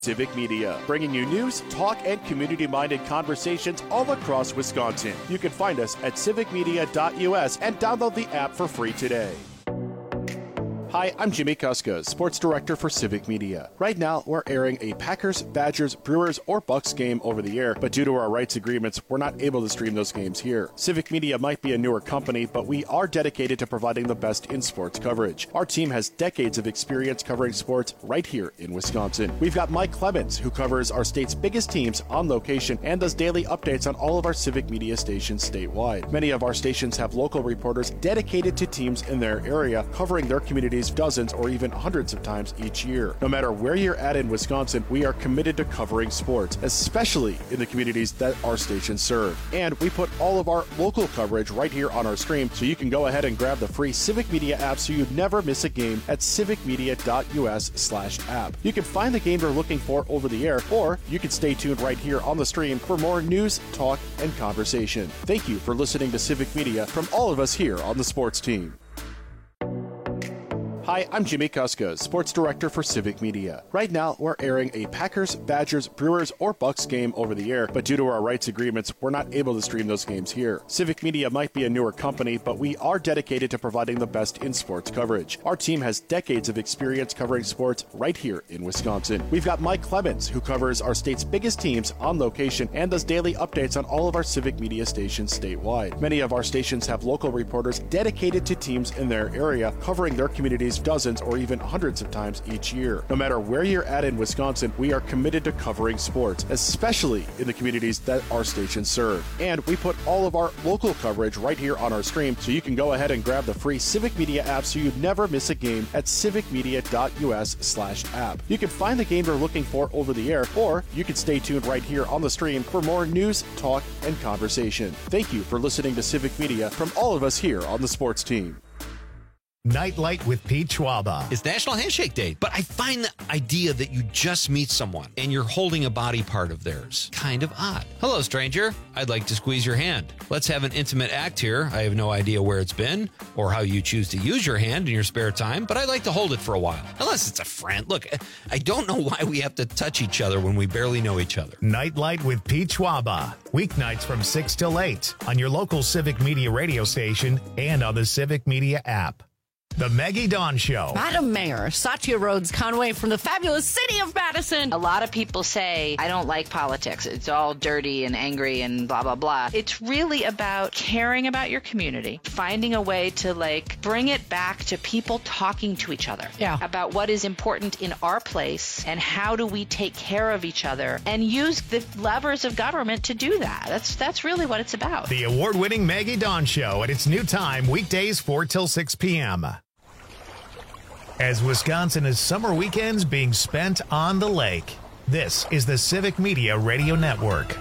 Civic Media, bringing you news, talk, and community-minded conversations all across Wisconsin. You can find us at civicmedia.us and download the app for free today. Hi, I'm Jimmy Kuska, Sports Director for Civic Media. Right now, we're airing a Packers, Badgers, Brewers, or Bucks game over the air, but due to our rights agreements, we're not able to stream those games here. Civic Media might be a newer company, but we are dedicated to providing the best in sports coverage. Our team has decades of experience covering sports right here in Wisconsin. We've got Mike Clemens, who covers our state's biggest teams on location and does daily updates on all of our Civic Media stations statewide. Many of our stations have local reporters dedicated to teams in their area, covering their communities dozens or even hundreds of times each year. No matter where you're at in Wisconsin, we are committed to covering sports, especially in the communities that our stations serve. And we put all of our local coverage right here on our stream, so you can go ahead and grab the free Civic Media app so you never miss a game at civicmedia.us/app. You can find the game you're looking for over the air, or you can stay tuned right here on the stream for more news, talk, and conversation. Thank you for listening to Civic Media from all of us here on the sports team. Hi, I'm Jimmy Kuska, Sports Director for Civic Media. Right now, we're airing a Packers, Badgers, Brewers, or Bucks game over the air, but due to our rights agreements, we're not able to stream those games here. Civic Media might be a newer company, but we are dedicated to providing the best in sports coverage. Our team has decades of experience covering sports right here in Wisconsin. We've got Mike Clemens, who covers our state's biggest teams on location and does daily updates on all of our Civic Media stations statewide. Many of our stations have local reporters dedicated to teams in their area, covering their communities dozens or even hundreds of times each year. No matter where you're at in Wisconsin, we are committed to covering sports, especially in the communities that our stations serve. And we put all of our local coverage right here on our stream, so you can go ahead and grab the free Civic Media app so you never miss a game at civicmedia.us/app. You can find the game you're looking for over the air, or you can stay tuned right here on the stream for more news, talk, and conversation. Thank you for listening to Civic Media from all of us here on the sports team. Nightlight with Pete Schwaba. It's National Handshake Day, but I find the idea that you just meet someone and you're holding a body part of theirs kind of odd. Hello, stranger. I'd like to squeeze your hand. Let's have an intimate act here. I have no idea where it's been or how you choose to use your hand in your spare time, but I'd like to hold it for a while. Unless it's a friend. Look, I don't know why we have to touch each other when we barely know each other. Nightlight with Pete Schwaba. Weeknights from 6 till 8 on your local Civic Media radio station and on the Civic Media app. The Maggie Dawn Show. Madam Mayor, Satya Rhodes Conway from the fabulous city of Madison. A lot of people say, I don't like politics. It's all dirty and angry and blah, blah, blah. It's really about caring about your community, finding a way to bring it back to people talking to each other about what is important in our place and how do we take care of each other and use the levers of government to do that. That's really what it's about. The award-winning Maggie Dawn Show at its new time, weekdays 4 till 6 p.m. As Wisconsin is summer weekends being spent on the lake, this is the Civic Media Radio Network.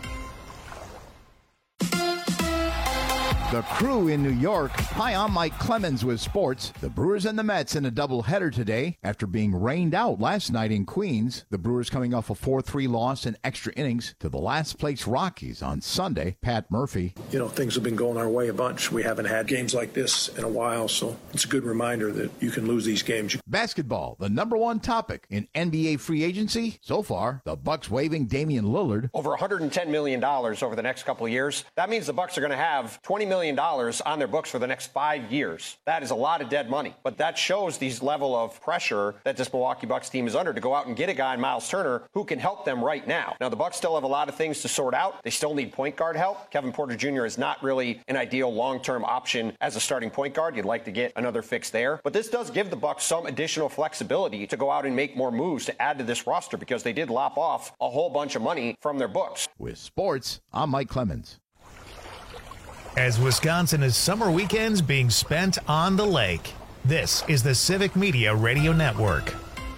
The Crew in New York. Hi, I'm Mike Clemens with sports. The Brewers and the Mets in a doubleheader today after being rained out last night in Queens. The Brewers coming off a 4-3 loss in extra innings to the last-place Rockies on Sunday. Pat Murphy. Things have been going our way a bunch. We haven't had games like this in a while, so it's a good reminder that you can lose these games. Basketball, the number one topic in NBA free agency. So far, the Bucks waiving Damian Lillard. Over $110 million over the next couple of years. That means the Bucks are going to have $20 million on their books for the next 5 years. That is a lot of dead money. But that shows these level of pressure that this Milwaukee Bucks team is under to go out and get a guy, Miles Turner, who can help them right now. Now, the Bucks still have a lot of things to sort out. They still need point guard help. Kevin Porter Jr. is not really an ideal long-term option as a starting point guard. You'd like to get another fix there. But this does give the Bucks some additional flexibility to go out and make more moves to add to this roster because they did lop off a whole bunch of money from their books. With sports, I'm Mike Clemens. As Wisconsin is summer weekends being spent on the lake, this is the Civic Media Radio Network.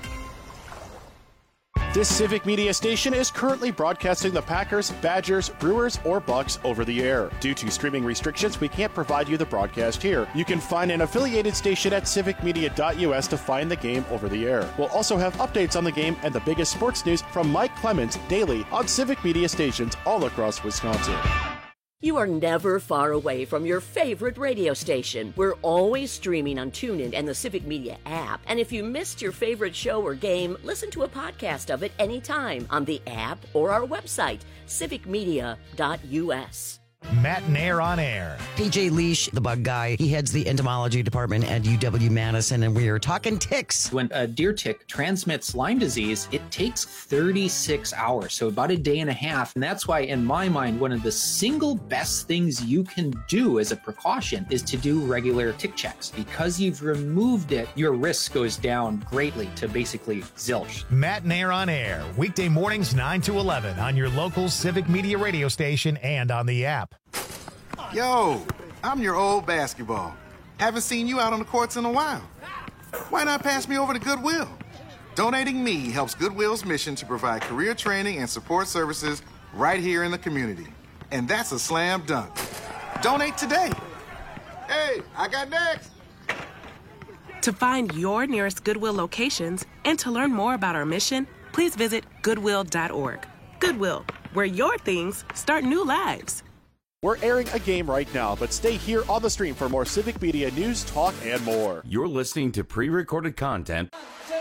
This Civic Media station is currently broadcasting the Packers, Badgers, Brewers, or Bucks over the air. Due to streaming restrictions, we can't provide you the broadcast here. You can find an affiliated station at civicmedia.us to find the game over the air. We'll also have updates on the game and the biggest sports news from Mike Clemens daily on Civic Media stations all across Wisconsin. You are never far away from your favorite radio station. We're always streaming on TuneIn and the Civic Media app. And if you missed your favorite show or game, listen to a podcast of it anytime on the app or our website, civicmedia.us. Matt Nair on air. PJ Leash, the bug guy, he heads the entomology department at UW-Madison, and we are talking ticks. When a deer tick transmits Lyme disease, it takes 36 hours, so about a day and a half. And that's why, in my mind, one of the single best things you can do as a precaution is to do regular tick checks. Because you've removed it, your risk goes down greatly to basically zilch. Matt Nair on air, weekday mornings 9 to 11 on your local Civic Media radio station and on the app. Yo, I'm your old basketball. Haven't seen you out on the courts in a while. Why not pass me over to Goodwill? Donating me helps Goodwill's mission to provide career training and support services right here in the community. And that's a slam dunk. Donate today. Hey, I got next. To find your nearest Goodwill locations and to learn more about our mission, please visit goodwill.org. Goodwill, where your things start new lives. We're airing a game right now, but stay here on the stream for more Civic Media news, talk, and more. You're listening to pre-recorded content.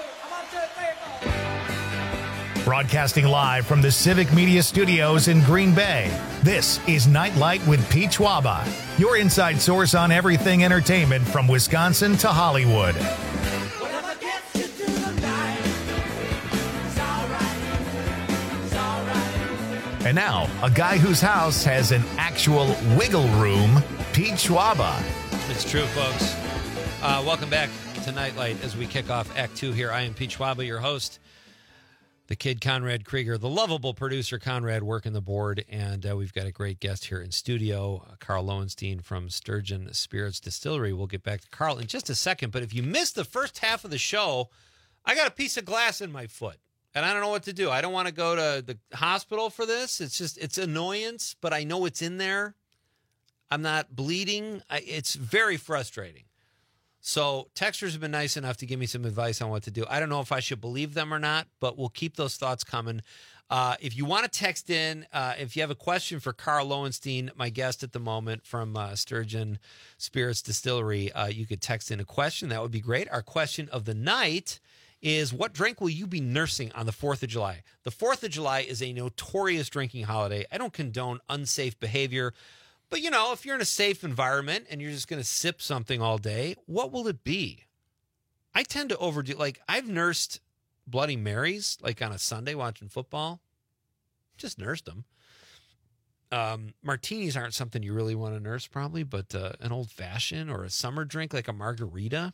Broadcasting live from the Civic Media Studios in Green Bay, this is Nightlight with Pete Schwaba, your inside source on everything entertainment from Wisconsin to Hollywood. And now, a guy whose house has an actual wiggle room, Pete Schwaba. It's true, folks. Welcome back to Nightlight as we kick off Act 2 here. I am Pete Schwaba, your host. The kid, Conrad Krieger, the lovable producer, Conrad, working the board. And we've got a great guest here in studio, Carl Lowenstein from Sturgeon Spirits Distillery. We'll get back to Carl in just a second. But if you missed the first half of the show, I got a piece of glass in my foot. And I don't know what to do. I don't want to go to the hospital for this. It's annoyance, but I know it's in there. I'm not bleeding. It's very frustrating. So texters have been nice enough to give me some advice on what to do. I don't know if I should believe them or not, but we'll keep those thoughts coming. If you want to text in, if you have a question for Carl Lowenstein, my guest at the moment from Sturgeon Spirits Distillery, you could text in a question. That would be great. Our question of the night is, what drink will you be nursing on the 4th of July? The 4th of July is a notorious drinking holiday. I don't condone unsafe behavior, but, if you're in a safe environment and you're just going to sip something all day, what will it be? I tend to overdo, I've nursed Bloody Marys, on a Sunday watching football. Just nursed them. Martinis aren't something you really want to nurse probably, but an old-fashioned or a summer drink like a margarita,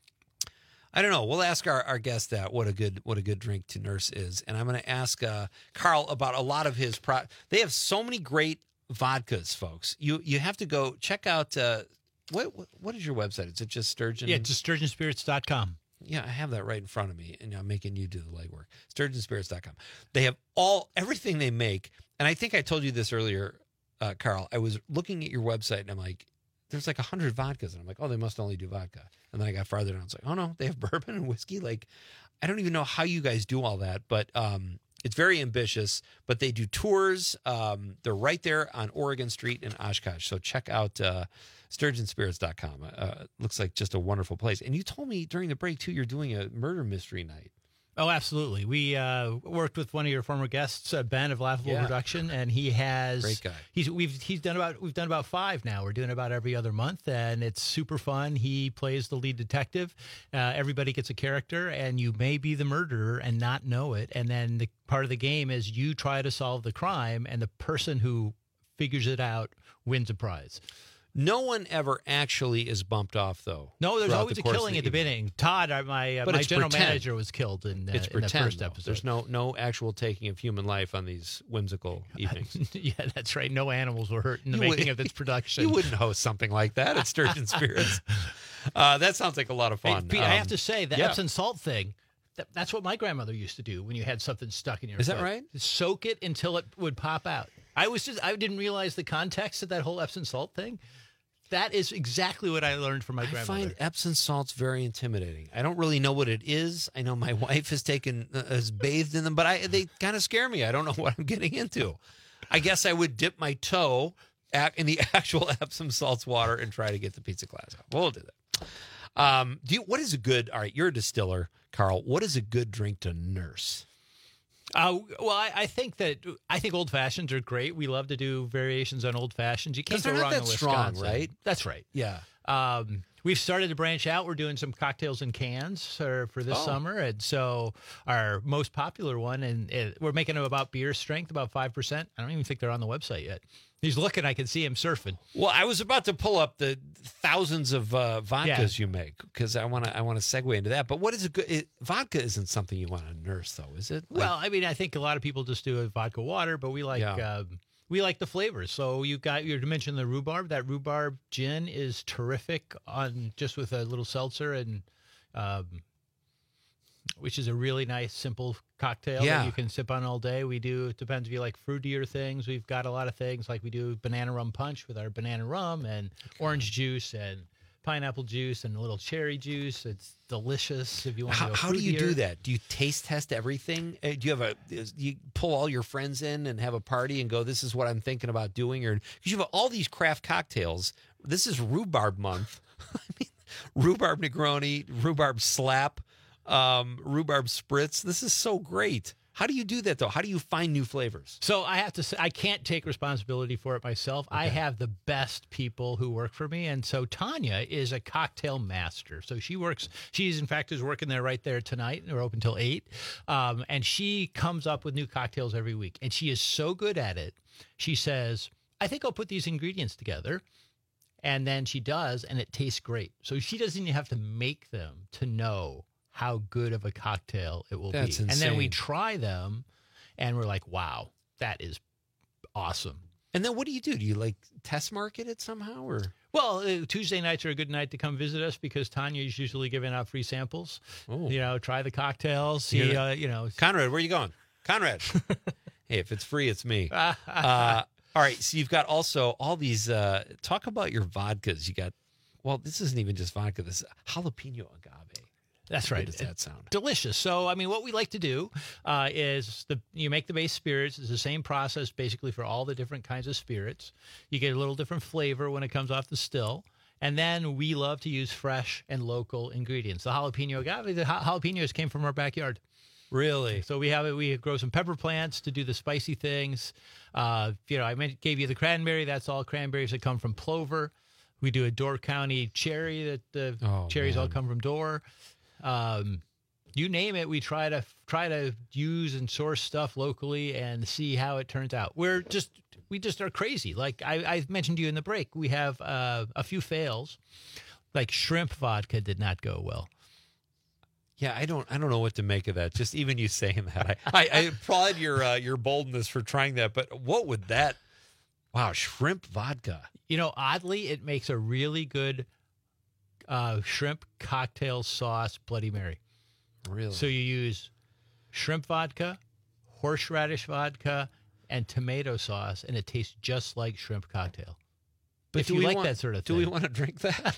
I don't know. We'll ask our guest that what a good drink to nurse is, and I'm going to ask Carl about a lot of his They have so many great vodkas, folks. You have to go check out. What is your website? Is it just Sturgeon? Yeah, just SturgeonSpirits.com. Yeah, I have that right in front of me, and I'm making you do the legwork. SturgeonSpirits.com. They have everything they make, and I think I told you this earlier, Carl. I was looking at your website, and I'm like, there's 100 vodkas. And I'm like, oh, they must only do vodka. And then I got farther down. It's like, oh, no, they have bourbon and whiskey. I don't even know how you guys do all that. But it's very ambitious. But they do tours. They're right there on Oregon Street in Oshkosh. So check out SturgeonSpirits.com. Looks like just a wonderful place. And you told me during the break, too, you're doing a murder mystery night. Oh, absolutely. We worked with one of your former guests, Ben of Laughable Production, and he has great guy. We've done about 5 now. We're doing about every other month, and it's super fun. He plays the lead detective. Everybody gets a character, and you may be the murderer and not know it. And then the part of the game is you try to solve the crime, and the person who figures it out wins a prize. No one ever actually is bumped off, though. No, there's always a killing at the beginning. Todd, my general manager, was killed in the first episode. There's no actual taking of human life on these whimsical evenings. Yeah, that's right. No animals were hurt in the making of this production. You wouldn't host something like that at Sturgeon Spirits. That sounds like a lot of fun. Hey, Pete, I have to say, the Epsom salt thing, that's what my grandmother used to do when you had something stuck in your Is foot. that right? Soak it until it would pop out. I didn't realize the context of that whole Epsom salt thing. That is exactly what I learned from my grandmother. I find Epsom salts very intimidating. I don't really know what it is. I know my wife has bathed in them, but they kind of scare me. I don't know what I'm getting into. I guess I would dip my toe in the actual Epsom salts water and try to get the pizza glass out. We'll do that. What is a good? All right, you're a distiller, Carl. What is a good drink to nurse? Well, I think old fashions are great. We love to do variations on old fashions. You can't go wrong with strong, Wisconsin. right? That's right. Yeah. We've started to branch out. We're doing some cocktails in cans for this summer, and so our most popular one, and we're making them about beer strength, about 5%. I don't even think they're on the website yet. He's looking. I can see him surfing. Well, I was about to pull up the thousands of vodkas you make because I want to segue into that. But what is a good vodka? Isn't something you want to nurse, though, is it? Well, I mean, I think a lot of people just do a vodka water, but we like we like the flavors. So you mentioned the rhubarb. That rhubarb gin is terrific on just with a little seltzer and. Which is a really nice, simple cocktail that you can sip on all day. We do, it depends if you like fruitier things. We've got a lot of things like we do banana rum punch with our banana rum and orange juice and pineapple juice and a little cherry juice. It's delicious if you want to go How do you do that? Do you taste test everything? Do you pull all your friends in and have a party and go, this is what I'm thinking about doing? Or because you have all these craft cocktails. This is rhubarb month. I mean, rhubarb Negroni, rhubarb slap. Rhubarb spritz. This is so great. How do you do that, though? How do you find new flavors? So I have to say, I can't take responsibility for it myself. Okay. I have the best people who work for me. And so Tanya is a cocktail master. So she's in fact is working there right there tonight. We're open till 8. And she comes up with new cocktails every week. And she is so good at it. She says, I think I'll put these ingredients together. And then she does, and it tastes great. So she doesn't even have to make them to know how good of a cocktail it will be. Insane. And then we try them and we're like, wow, that is awesome. And then what do? Do you like test market it somehow or? Well, Tuesday nights are a good night to come visit us because Tanya is usually giving out free samples. Oh. Try the cocktails. See, Conrad, where are you going? Conrad. Hey, if it's free, it's me. All right. So you've got also all these, talk about your vodkas. You got, this isn't even just vodka. This is jalapeno agave. That's right. How good does that sound? Delicious. So, I mean, what we like to do is you make the base spirits. It's the same process basically for all the different kinds of spirits. You get a little different flavor when it comes off the still. And then we love to use fresh and local ingredients. The jalapeno agave, the jalapenos came from our backyard. Really? So we grow some pepper plants to do the spicy things. I gave you the cranberry. That's all cranberries that come from Plover. We do a Door County cherry that the cherries all come from Door. You name it, we try to use and source stuff locally and see how it turns out. We just are crazy. Like I mentioned to you in the break, we have a few fails. Like shrimp vodka did not go well. Yeah, I don't know what to make of that. Just even you saying that, I applaud your boldness for trying that. But what would that? Wow, shrimp vodka. Oddly, it makes a really good shrimp cocktail sauce Bloody Mary. Really? So you use shrimp vodka, horseradish vodka, and tomato sauce, and it tastes just like shrimp cocktail. But if you like that sort of thing. Do we want to drink that?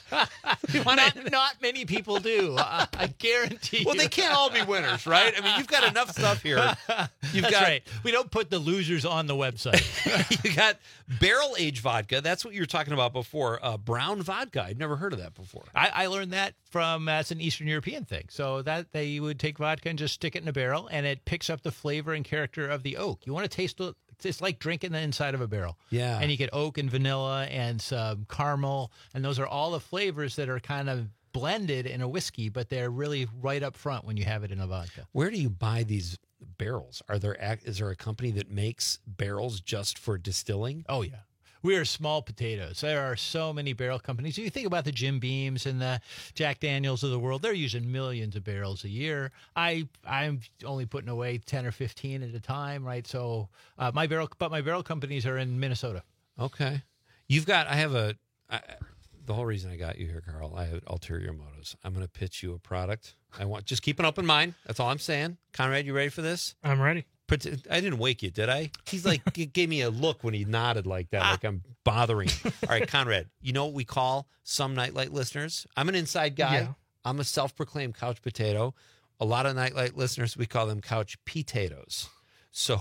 Not many people do. I guarantee you. Well, they can't all be winners, right? I mean, you've got enough stuff here. That's right. We don't put the losers on the website. You got barrel-aged vodka. That's what you were talking about before. Brown vodka. I'd never heard of that before. I learned that that's an Eastern European thing. So that they would take vodka and just stick it in a barrel, and it picks up the flavor and character of the oak. You want to taste it's like drinking the inside of a barrel. Yeah. And you get oak and vanilla and some caramel, and those are all the flavors that are kind of blended in a whiskey, but they're really right up front when you have it in a vodka. Where do you buy these barrels? Is there a company that makes barrels just for distilling? Oh, yeah. We are small potatoes. There are so many barrel companies. You think about the Jim Beams and the Jack Daniels of the world. They're using millions of barrels a year. I'm only putting away 10 or 15 at a time, right? So my barrel companies are in Minnesota. Okay. The whole reason I got you here, Carl, I have ulterior motives. I'm going to pitch you a product. Just keep an open mind. That's all I'm saying. Conrad, you ready for this? I'm ready. I didn't wake you, did I? He's like, gave me a look when he nodded like that, like I'm bothering him. All right, Conrad, you know what we call some Nightlight listeners? I'm an inside guy. Yeah. I'm a self-proclaimed couch potato. A lot of Nightlight listeners, we call them couch potatoes. So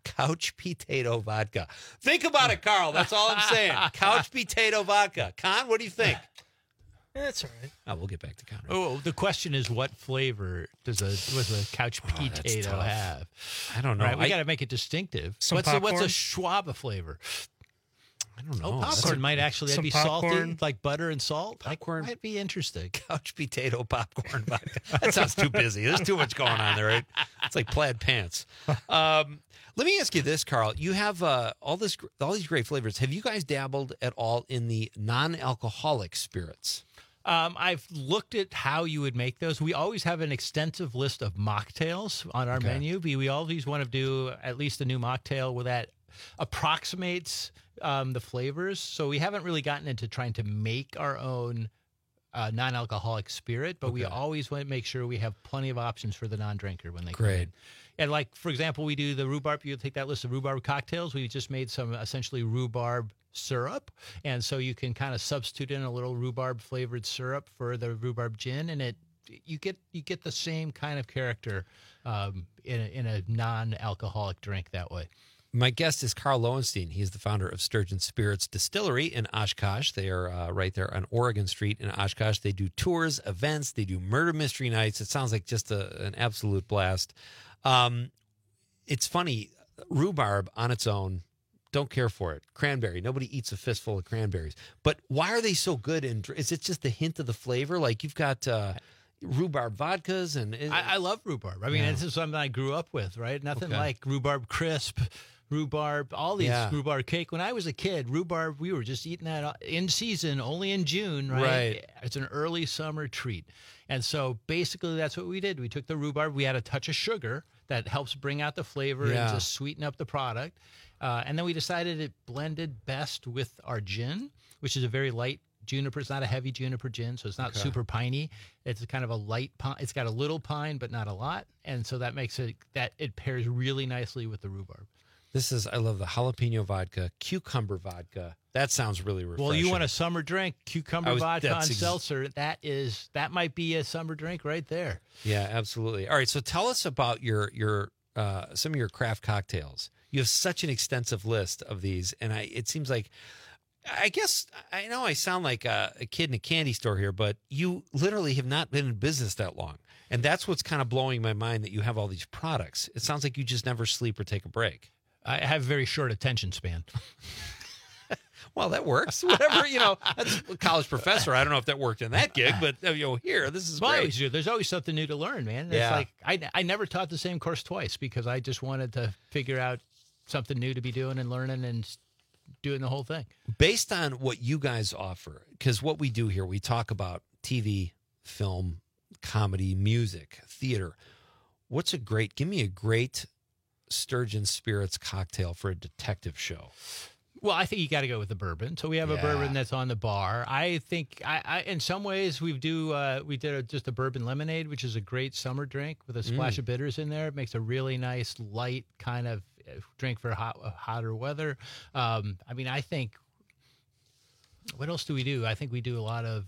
Couch potato vodka. Think about it, Carl. That's all I'm saying. Couch potato vodka. Con, what do you think? That's all right. Oh, we'll get back to Con. Oh, the question is, what flavor does a couch potato have? I don't know. Right, we got to make it distinctive. What's a Schwab flavor? I don't know. Oh, popcorn might actually some be popcorn. salty, like butter and salt. Popcorn might be interesting. Couch potato popcorn vodka. That sounds too busy. There's too much going on there, right? It's like plaid pants. Let me ask you this, Carl. You have all these great flavors. Have you guys dabbled at all in the non-alcoholic spirits? I've looked at how you would make those. We always have an extensive list of mocktails on our menu. We always want to do at least a new mocktail where that approximates the flavors. So we haven't really gotten into trying to make our own non-alcoholic spirit, but we always want to make sure we have plenty of options for the non-drinker when they come in. And like, for example, we do the rhubarb. You take that list of rhubarb cocktails. We just made some essentially rhubarb syrup. And so you can kind of substitute in a little rhubarb flavored syrup for the rhubarb gin. And you get the same kind of character in a non-alcoholic drink that way. My guest is Carl Lowenstein. He is the founder of Sturgeon Spirits Distillery in Oshkosh. They are right there on Oregon Street in Oshkosh. They do tours, events. They do murder mystery nights. It sounds like just an absolute blast. It's funny, rhubarb on its own, don't care for it. Cranberry, nobody eats a fistful of cranberries. But why are they so good? Is it just the hint of the flavor? Like you've got rhubarb vodkas and I love rhubarb. I mean, this is something I grew up with, right? Nothing like rhubarb crisp, rhubarb, all these rhubarb cake. When I was a kid, rhubarb, we were just eating that in season, only in June, right? It's an early summer treat. And so basically that's what we did. We took the rhubarb, we had a touch of sugar that helps bring out the flavor and just sweeten up the product. And then we decided it blended best with our gin, which is a very light juniper. It's not a heavy juniper gin, so it's not super piney. It's kind of a light pine. It's got a little pine, but not a lot. And so that makes it pairs really nicely with the rhhubarb. I love the jalapeno vodka, cucumber vodka. That sounds really refreshing. Well, you want a summer drink, cucumber vodka on seltzer. That might be a summer drink right there. Yeah, absolutely. All right, so tell us about your some of your craft cocktails. You have such an extensive list of these, and it seems like, I guess, I know I sound like a kid in a candy store here, but you literally have not been in business that long. And that's what's kind of blowing my mind, that you have all these products. It sounds like you just never sleep or take a break. I have a very short attention span. Well, that works. Whatever, that's a college professor. I don't know if that worked in that gig, but here, this is great. There's always something new to learn, man. It's like I never taught the same course twice because I just wanted to figure out something new to be doing and learning and doing the whole thing. Based on what you guys offer, because what we do here, we talk about TV, film, comedy, music, theater. Give me a great Sturgeon Spirits cocktail for a detective show. Well, I think you got to go with the bourbon. So we have a bourbon that's on the bar. I think I in some ways we did just a bourbon lemonade, which is a great summer drink with a splash of bitters in there. It makes a really nice light kind of drink for hotter weather. I mean, I think, what else do we do? I think we do a lot of,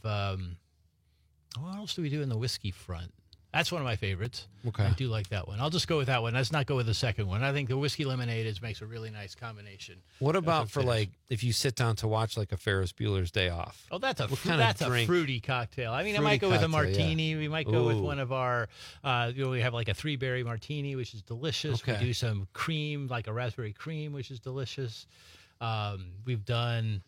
what else do we do in the whiskey front? That's one of my favorites. Okay. I do like that one. I'll just go with that one. Let's not go with the second one. I think the whiskey lemonade makes a really nice combination. What about for if you sit down to watch like a Ferris Bueller's Day Off? Oh, that's a fruity cocktail. I mean, I might go with a martini. Yeah. We might go with one of our, we have like a 3-berry martini, which is delicious. Okay. We do some cream, like a raspberry cream, which is delicious. We've done,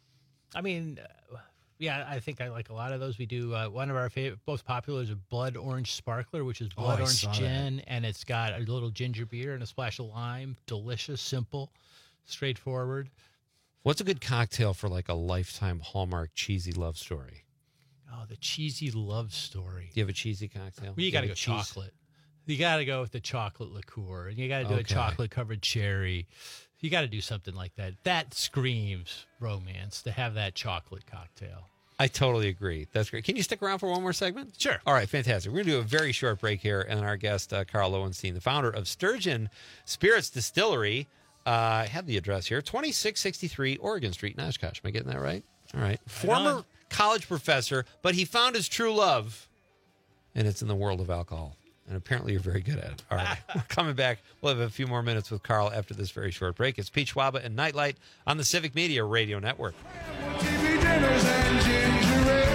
I think I like a lot of those. We do one of our most popular is a blood orange sparkler, which is blood orange gin, and it's got a little ginger beer and a splash of lime. Delicious, simple, straightforward. What's a good cocktail for like a Lifetime Hallmark cheesy love story? Oh, the cheesy love story. Do you have a cheesy cocktail? Well, you got to go chocolate. You got to go with the chocolate liqueur, and you got to do a chocolate covered cherry. You got to do something like that. That screams romance to have that chocolate cocktail. I totally agree. That's great. Can you stick around for one more segment? Sure. All right, fantastic. We're going to do a very short break here, and our guest, Carl Lowenstein, the founder of Sturgeon Spirits Distillery. I have the address here, 2663 Oregon Street in Oshkosh. Am I getting that right? All right. Former college professor, but he found his true love, and it's in the world of alcohol. And apparently you're very good at it. All right. We're coming back. We'll have a few more minutes with Carl after this very short break. It's Pete Schwaba and Nightlight on the Civic Media Radio Network. TV dinners and ginger ale.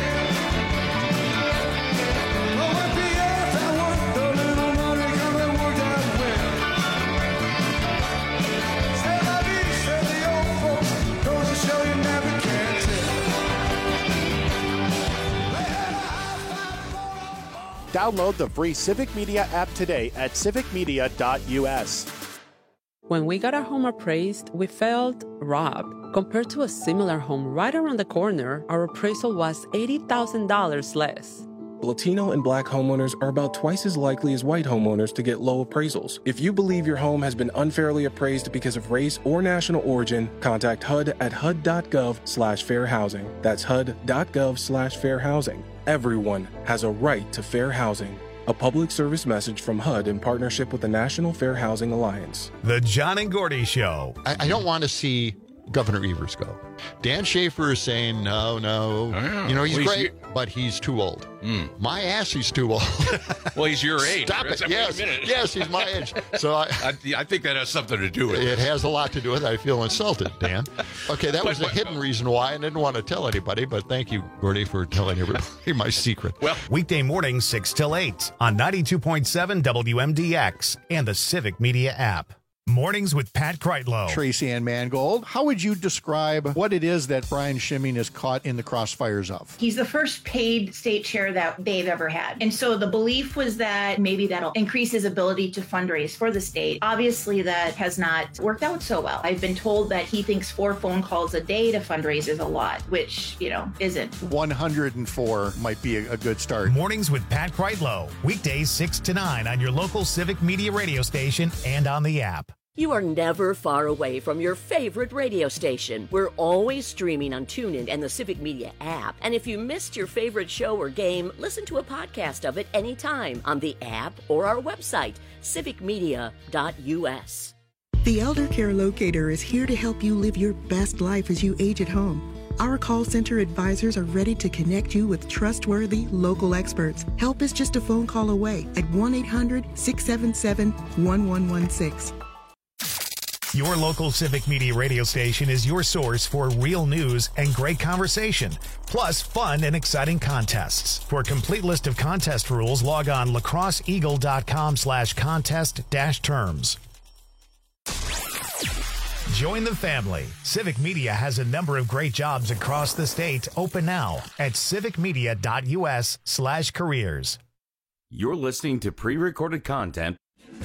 Oh, at the end, I want the little money come and work out well. C'est la vie, said the old folks. Goes to show you never can tell. Download the free Civic Media app today at civicmedia.us. When we got our home appraised, we felt robbed. Compared to a similar home right around the corner, our appraisal was $80,000 less. Latino and Black homeowners are about twice as likely as white homeowners to get low appraisals. If you believe your home has been unfairly appraised because of race or national origin, contact HUD at hud.gov/fair housing. That's hud.gov/fair housing. Everyone has a right to fair housing. A public service message from HUD in partnership with the National Fair Housing Alliance. The John and Gordy Show. I don't want to see Governor Evers go. Dan Schaefer is saying, no. He's great, but he's too old. My ass, he's too old. Well, he's your age. Stop it. Yes, he's my age. So I think that has something to do with it. It has a lot to do with it. I feel insulted, Dan. Okay, that was a hidden reason why I didn't want to tell anybody, but thank you, Gordy, for telling everybody my secret. Well, weekday mornings 6 till 8 on 92.7 WMDX and the Civic Media app. Mornings with Pat Kreitlow. Tracy Ann Mangold, how would you describe what it is that Brian Schimming is caught in the crossfires of? He's the first paid state chair that they've ever had. And so the belief was that maybe that'll increase his ability to fundraise for the state. Obviously, that has not worked out so well. I've been told that he thinks 4 phone calls a day to fundraise is a lot, which, isn't. 104 might be a good start. Mornings with Pat Kreitlow. Weekdays 6 to 9 on your local Civic Media radio station and on the app. You are never far away from your favorite radio station. We're always streaming on TuneIn and the Civic Media app. And if you missed your favorite show or game, listen to a podcast of it anytime on the app or our website, civicmedia.us. The Elder Care Locator is here to help you live your best life as you age at home. Our call center advisors are ready to connect you with trustworthy local experts. Help is just a phone call away at 1-800-677-1116. Your local Civic Media radio station is your source for real news and great conversation, plus fun and exciting contests. For a complete list of contest rules, log on lacrosseeagle.com/contest-terms. Join the family. Civic Media has a number of great jobs across the state open now at civicmedia.us/careers. You're listening to pre-recorded content.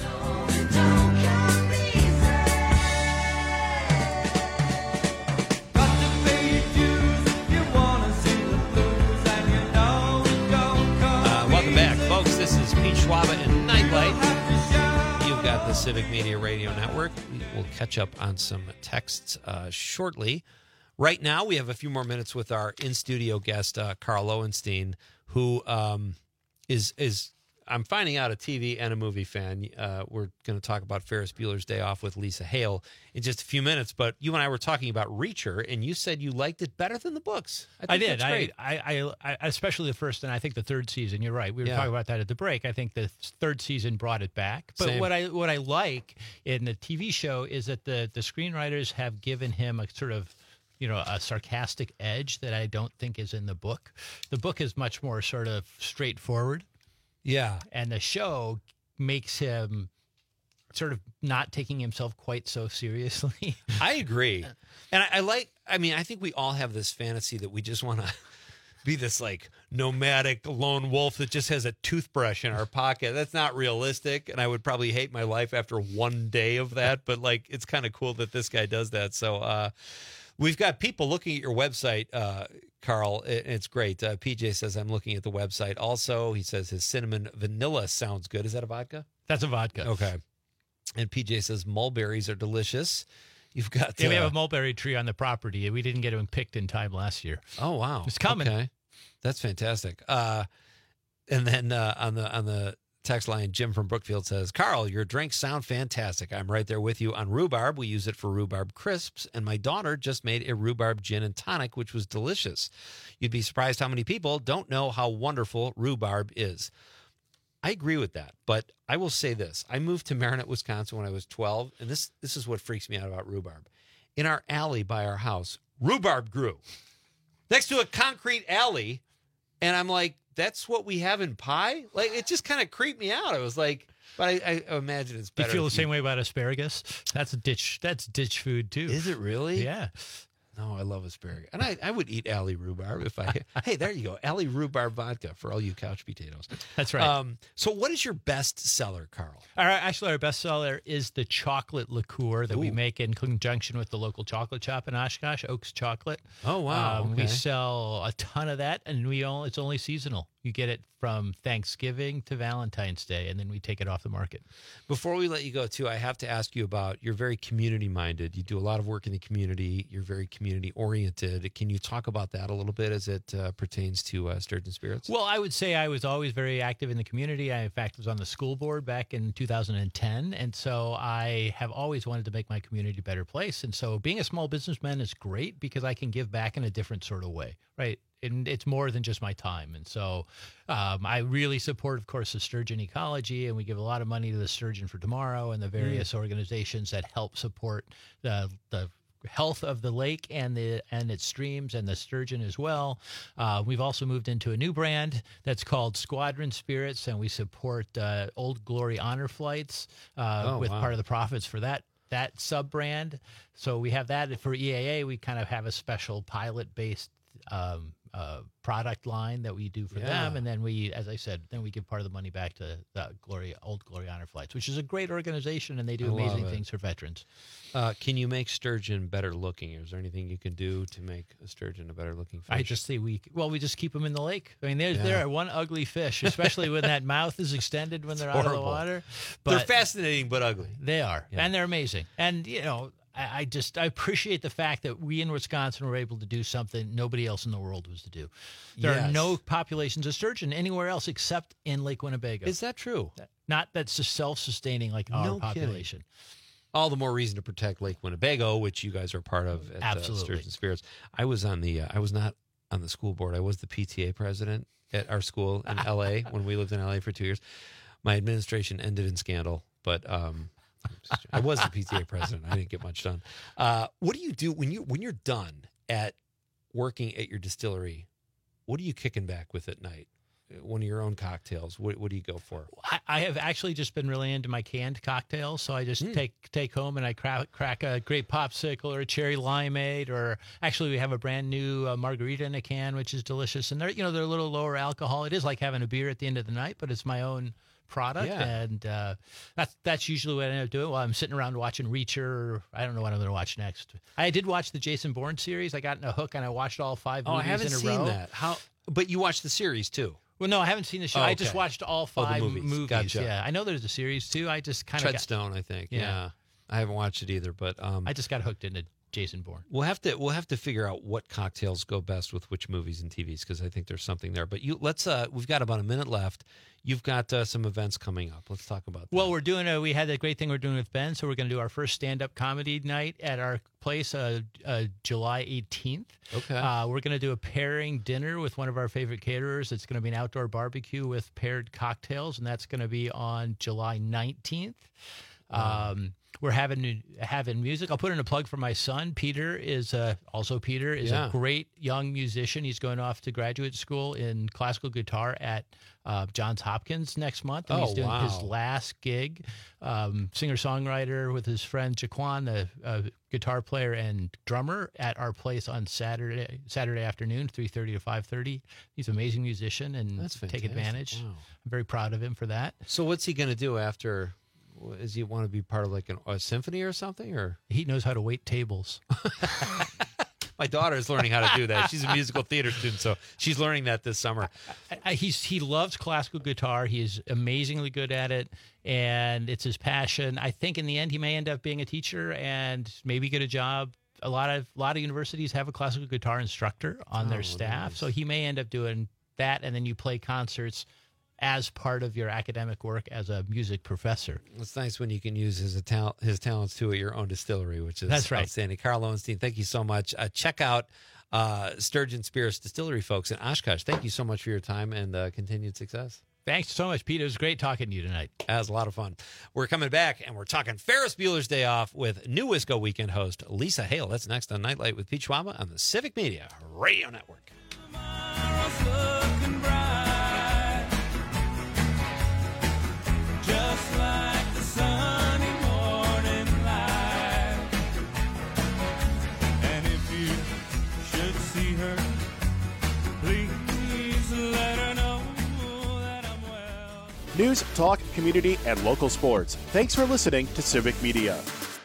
Welcome back, folks. This is Pete Schwaba and Nightlight. You've got the Civic Media Radio Network. We'll catch up on some texts shortly. Right now, we have a few more minutes with our in-studio guest, Carl Lowenstein, who is I'm finding out, a TV and a movie fan. We're going to talk about Ferris Bueller's Day Off with Lisa Hale in just a few minutes. But you and I were talking about Reacher, and you said you liked it better than the books. I did. That's great. I especially the first and I think the third season. You're right. We were talking about that at the break. I think the third season brought it back. But what I like in the TV show is that the screenwriters have given him a sort of a sarcastic edge that I don't think is in the book. The book is much more sort of straightforward. Yeah. And the show makes him sort of not taking himself quite so seriously. I agree. And I think we all have this fantasy that we just want to be this like nomadic lone wolf that just has a toothbrush in our pocket. That's not realistic. And I would probably hate my life after one day of that. But like, it's kind of cool that this guy does that. So, we've got people looking at your website, Carl. It's great. PJ says, I'm looking at the website. Also, he says his cinnamon vanilla sounds good. Is that a vodka? That's a vodka. Okay. And PJ says mulberries are delicious. You've got... we have a mulberry tree on the property. We didn't get them picked in time last year. Oh, wow. It's coming. Okay. That's fantastic. And then on the text line, Jim from Brookfield says, Carl, your drinks sound fantastic. I'm right there with you on rhubarb. We use it for rhubarb crisps, and my daughter just made a rhubarb gin and tonic, which was delicious. You'd be surprised how many people don't know how wonderful rhubarb is. I agree with that, but I will say this. I moved to Marinette, Wisconsin when I was 12, and this is what freaks me out about rhubarb. In our alley by our house, rhubarb grew next to a concrete alley, and I'm like, that's what we have in pie? Like, it just kind of creeped me out. I was like, but I imagine it's better. Do you feel the same way about asparagus? That's ditch food, too. Is it really? Yeah. No, I love asparagus. And I would eat Alley rhubarb if I... Hey, there you go. Alley rhubarb vodka for all you couch potatoes. That's right. So what is your best seller, Carl? Actually, our best seller is the chocolate liqueur that we make in conjunction with the local chocolate shop in Oshkosh, Oaks Chocolate. Oh, wow. We sell a ton of that, and it's only seasonal. You get it from Thanksgiving to Valentine's Day, and then we take it off the market. Before we let you go, too, I have to ask you about, you're very community-minded. You do a lot of work in the community. You're very community-oriented. Can you talk about that a little bit as it pertains to Sturgeon Spirits? Well, I would say I was always very active in the community. I, in fact, was on the school board back in 2010, and so I have always wanted to make my community a better place. And so being a small businessman is great because I can give back in a different sort of way, right? And it's more than just my time. And so I really support, of course, the Sturgeon Ecology, and we give a lot of money to the Sturgeon for Tomorrow and the various organizations that help support the health of the lake and its streams and the sturgeon as well. We've also moved into a new brand that's called Squadron Spirits, and we support Old Glory Honor Flights part of the profits for that sub-brand. So we have that for EAA. We kind of have a special pilot-based product line that we do for them, and then we, as I said, we give part of the money back to the Old Glory Honor Flights, which is a great organization, and they do amazing things for veterans. Can you make sturgeon better looking? Is there anything you can do to make a sturgeon a better looking fish? I just say we just keep them in the lake. I mean, they're one ugly fish, especially when that mouth is extended when they're out of the water. But they're fascinating but ugly. They are, and they're amazing. And I appreciate the fact that we in Wisconsin were able to do something nobody else in the world was to do. There are no populations of sturgeon anywhere else except in Lake Winnebago. Is that true? Not that's just self-sustaining like our population. Kidding. All the more reason to protect Lake Winnebago, which you guys are part of at Sturgeon Spirits. I was not on the school board. I was the PTA president at our school in L.A. when we lived in L.A. for 2 years. My administration ended in scandal, but I was the PTA president. I didn't get much done. What do you do when you're done at working at your distillery? What are you kicking back with at night? One of your own cocktails. What do you go for? I have actually just been really into my canned cocktails. So I just take home and I crack a grape popsicle or a cherry limeade, or actually we have a brand new margarita in a can, which is delicious. And they're a little lower alcohol. It is like having a beer at the end of the night, but it's my own product, and that's usually what I end up doing while I'm sitting around watching Reacher. Or I don't know what I'm going to watch next. I did watch the Jason Bourne series. I got in a hook and I watched all 5 movies in a row. I haven't seen that. But you watched the series too. Well, no, I haven't seen the show. I just watched all 5 movies. Gotcha. Yeah, I know there's a series too. I just kind of Treadstone, I think. Yeah, I haven't watched it either, but I just got hooked into Jason Bourne. We'll have to figure out what cocktails go best with which movies and TVs, because I think there's something there. But we've got about a minute left. You've got some events coming up. Let's talk about that. Well, we had that great thing we're doing with Ben, so we're going to do our first stand-up comedy night at our place July 18th. Okay. We're going to do a pairing dinner with one of our favorite caterers. It's going to be an outdoor barbecue with paired cocktails, and that's going to be on July 19th. We're having music. I'll put in a plug for my son. Peter is a great young musician. He's going off to graduate school in classical guitar at Johns Hopkins next month. And he's doing his last gig. Singer-songwriter with his friend Jaquan, the guitar player and drummer, at our place on Saturday afternoon, 3:30 to 5:30. He's an amazing musician, and take advantage. Wow. I'm very proud of him for that. So what's he going to do after? Does he want to be part of like a symphony or something? Or he knows how to wait tables. My daughter's learning how to do that. She's a musical theater student, so she's learning that this summer. He loves classical guitar. He is amazingly good at it, and it's his passion. I think in the end he may end up being a teacher and maybe get a job. A lot of universities have a classical guitar instructor on their staff, so he may end up doing that, and then you play concerts as part of your academic work as a music professor. It's nice when you can use his talents too at your own distillery, which is outstanding. Carl Lowenstein, thank you so much. Check out Sturgeon Spirits Distillery, folks, in Oshkosh. Thank you so much for your time and continued success. Thanks so much, Pete. It was great talking to you tonight. That was a lot of fun. We're coming back, and we're talking Ferris Bueller's Day Off with New Wisco Weekend host Lisa Hale. That's next on Nightlight with Pete Schwaba on the Civic Media Radio Network. Just like the sunny morning light. And if you should see her, please let her know that I'm well. News, talk, community, and local sports. Thanks for listening to Civic Media.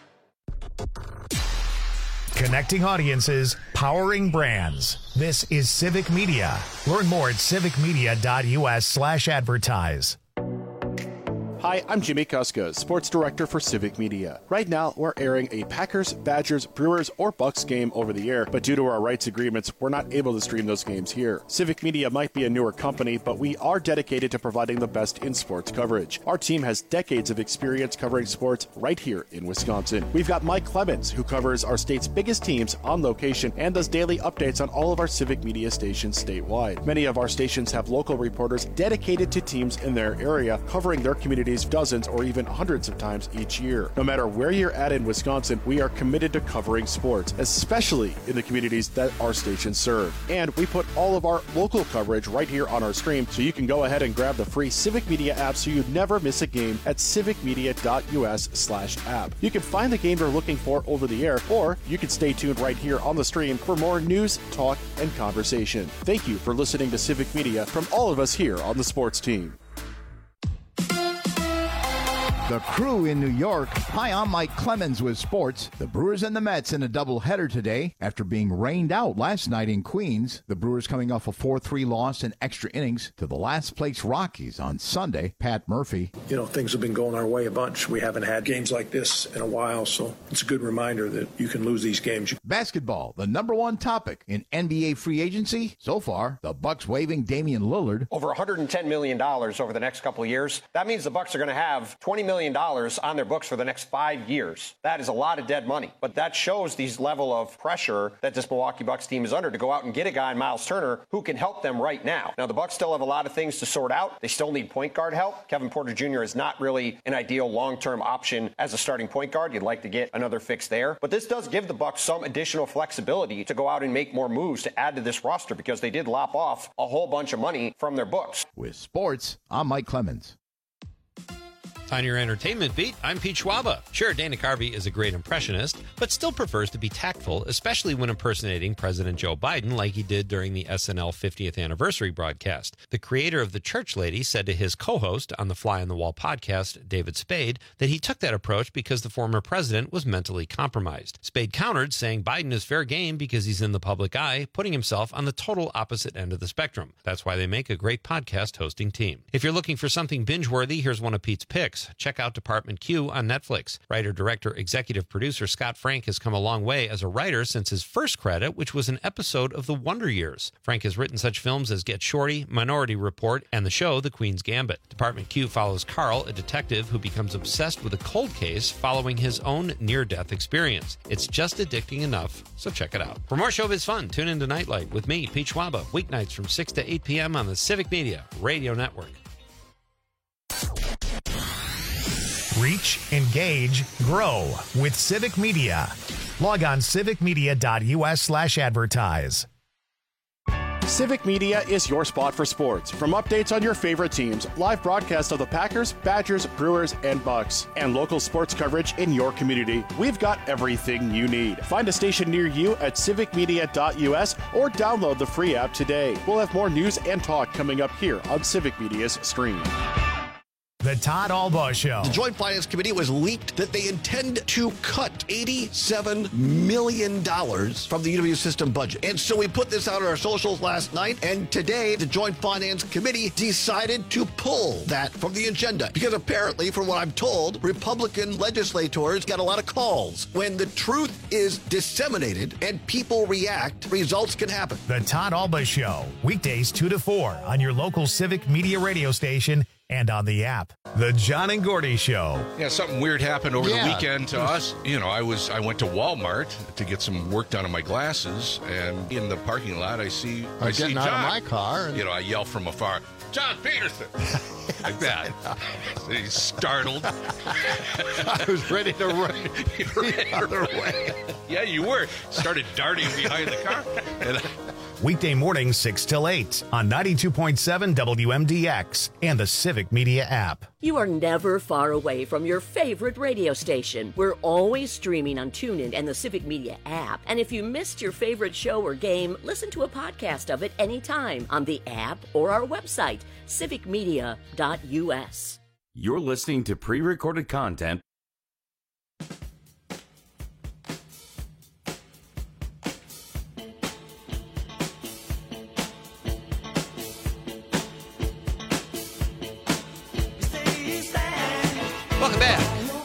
Connecting audiences, powering brands. This is Civic Media. Learn more at civicmedia.us/advertise. Hi, I'm Jimmy Kuska, Sports Director for Civic Media. Right now, we're airing a Packers, Badgers, Brewers, or Bucks game over the air, but due to our rights agreements, we're not able to stream those games here. Civic Media might be a newer company, but we are dedicated to providing the best in sports coverage. Our team has decades of experience covering sports right here in Wisconsin. We've got Mike Clemens, who covers our state's biggest teams on location and does daily updates on all of our Civic Media stations statewide. Many of our stations have local reporters dedicated to teams in their area, covering their communities dozens or even hundreds of times each year. No matter where you're at in Wisconsin, we are committed to covering sports, especially in the communities that our stations serve. And we put all of our local coverage right here on our stream, so you can go ahead and grab the free Civic Media app so you never miss a game at civicmedia.us/app. You can find the game you're looking for over the air, or you can stay tuned right here on the stream for more news, talk, and conversation. Thank you for listening to Civic Media from all of us here on the sports team. The Crew in New York. Hi, I'm Mike Clemens with sports. The Brewers and the Mets in a doubleheader today. After being rained out last night in Queens, the Brewers coming off a 4-3 loss in extra innings to the last-place Rockies on Sunday. Pat Murphy. You know, things have been going our way a bunch. We haven't had games like this in a while, so it's a good reminder that you can lose these games. Basketball, the number one topic in NBA free agency. So far, the Bucks waiving Damian Lillard. Over $110 million over the next couple of years. That means the Bucks are going to have $20 million on their books for the next 5 years. That is a lot of dead money. But that shows the level of pressure that this Milwaukee Bucks team is under to go out and get a guy in Miles Turner who can help them right now. Now, the Bucks still have a lot of things to sort out. They still need point guard help. Kevin Porter Jr. is not really an ideal long-term option as a starting point guard. You'd like to get another fix there. But this does give the Bucks some additional flexibility to go out and make more moves to add to this roster, because they did lop off a whole bunch of money from their books. With sports, I'm Mike Clemens. On your entertainment beat, I'm Pete Schwaba. Sure, Dana Carvey is a great impressionist, but still prefers to be tactful, especially when impersonating President Joe Biden like he did during the SNL 50th anniversary broadcast. The creator of The Church Lady said to his co-host on the Fly on the Wall podcast, David Spade, that he took that approach because the former president was mentally compromised. Spade countered, saying Biden is fair game because he's in the public eye, putting himself on the total opposite end of the spectrum. That's why they make a great podcast hosting team. If you're looking for something binge-worthy, here's one of Pete's picks. Check out Department Q on Netflix. Writer, director, executive producer Scott Frank has come a long way as a writer since his first credit, which was an episode of The Wonder Years. Frank has written such films as Get Shorty, Minority Report, and the show The Queen's Gambit. Department Q follows Carl, a detective who becomes obsessed with a cold case following his own near-death experience. It's just addicting enough, so check it out. For more showbiz fun, tune into Nightlight with me, Pete Schwaba, weeknights from 6 to 8 p.m. on the Civic Media Radio Network. Reach, engage, grow with Civic Media. Log on civicmedia.us/advertise. Civic Media is your spot for sports. From updates on your favorite teams, live broadcasts of the Packers, Badgers, Brewers, and Bucks, and local sports coverage in your community, we've got everything you need. Find a station near you at civicmedia.us or download the free app today. We'll have more news and talk coming up here on Civic Media's stream. The Todd Albaugh Show. The Joint Finance Committee was leaked that they intend to cut $87 million from the UW system budget. And so we put this out on our socials last night, and today the Joint Finance Committee decided to pull that from the agenda. Because apparently, from what I'm told, Republican legislators got a lot of calls. When the truth is disseminated and people react, results can happen. The Todd Albaugh Show, weekdays 2 to 4 on your local Civic Media radio station, and on the app. The John and Gordy Show. Yeah, something weird happened over the weekend to us. You know, I went to Walmart to get some work done on my glasses, and in the parking lot, I see getting John. out of my car. You know, I yell from afar, "John Peterson!" like that. He's startled. I was ready to run the other way. Yeah, you were. Started darting behind the car. And Weekday mornings 6 till 8 on 92.7 WMDX and the Civic Media app. You are never far away from your favorite radio station. We're always streaming on TuneIn and the Civic Media app. And if you missed your favorite show or game, listen to a podcast of it anytime on the app or our website, civicmedia.us. You're listening to pre-recorded content. Welcome back.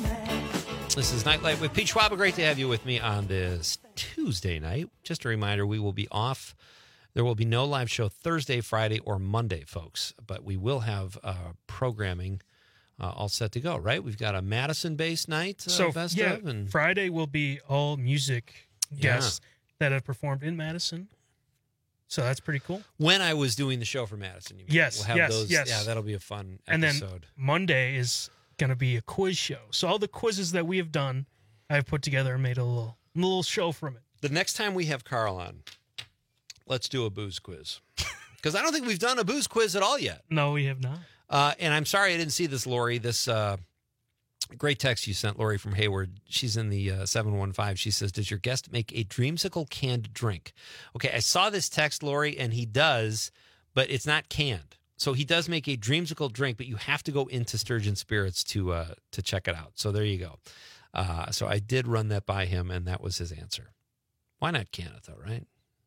This is Nightlight with Pete Schwab. Great to have you with me on this Tuesday night. Just a reminder, we will be off. There will be no live show Thursday, Friday, or Monday, folks. But we will have programming all set to go, right? We've got a Madison-based night. Friday will be all music guests that have performed in Madison. So that's pretty cool. When I was doing the show for Madison, you mean? Yes, we'll have yes, those. yes. Yeah, that'll be a fun and episode. Then Monday is going to be a quiz show. So all the quizzes that we have done, I've put together and made a little show from it. The next time we have Carl on, let's do a booze quiz. Because I don't think we've done a booze quiz at all yet. No, we have not. And I'm sorry I didn't see this, Lori. This great text you sent, Lori from Hayward. She's in the 715. She says, does your guest make a dreamsicle canned drink? Okay, I saw this text, Lori, and he does, but it's not canned. So he does make a dreamsicle drink, but you have to go into Sturgeon Spirits to check it out. So there you go. So I did run that by him, and that was his answer. Why not can it, though, right?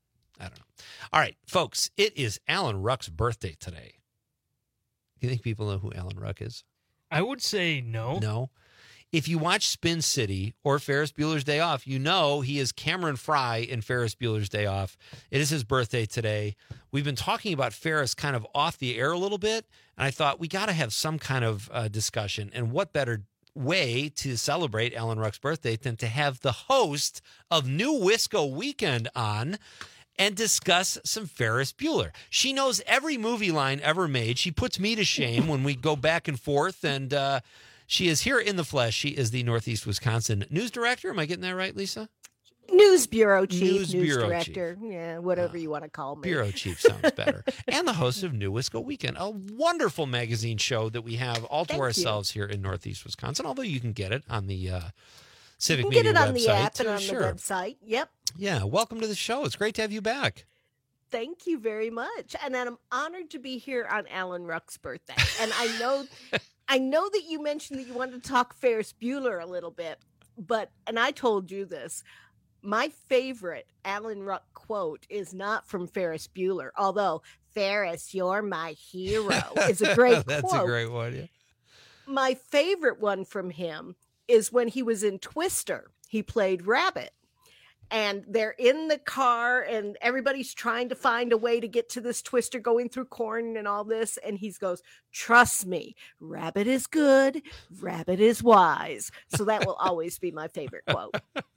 I don't know. All right, folks, it is Alan Ruck's birthday today. Do you think people know who Alan Ruck is? I would say no. No. If you watch Spin City or Ferris Bueller's Day Off, you know he is Cameron Fry in Ferris Bueller's Day Off. It is his birthday today. We've been talking about Ferris kind of off the air a little bit, and I thought we got to have some kind of discussion. And what better way to celebrate Alan Ruck's birthday than to have the host of New Wisco Weekend on and discuss some Ferris Bueller. She knows every movie line ever made. She puts me to shame when we go back and forth, and she is here in the flesh. She is the Northeast Wisconsin news director. Am I getting that right, Lisa? News bureau chief, news bureau director, chief. Yeah, whatever you want to call me. Bureau chief sounds better. And the host of New Wisco Weekend, a wonderful magazine show that we have all to ourselves here in Northeast Wisconsin, although you can get it on the Civic Media website. You can get it on the app and on Sure. the website. Yep. Yeah, welcome to the show. It's great to have you back. Thank you very much. And I'm honored to be here on Alan Ruck's birthday. And I know that you mentioned that you wanted to talk Ferris Bueller a little bit, and I told you this. My favorite Alan Ruck quote is not from Ferris Bueller, although Ferris, you're my hero is a great That's quote. a great one, yeah. My favorite one from him is when he was in Twister. He played Rabbit. And they're in the car and everybody's trying to find a way to get to this Twister going through corn and all this. And he goes, trust me, Rabbit is good, Rabbit is wise. So that will always be my favorite quote.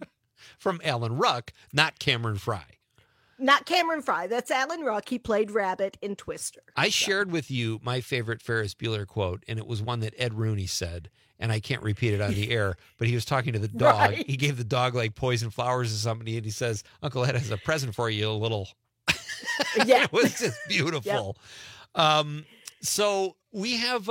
From Alan Ruck, not Cameron Fry. Not Cameron Fry. That's Alan Ruck. He played Rabbit in Twister. I shared with you my favorite Ferris Bueller quote, and it was one that Ed Rooney said, and I can't repeat it on the air, but he was talking to the dog. Right. He gave the dog like poison flowers or something, and he says, Uncle Ed has a present for you, a little. Yeah. It was just beautiful. Yep. So we have,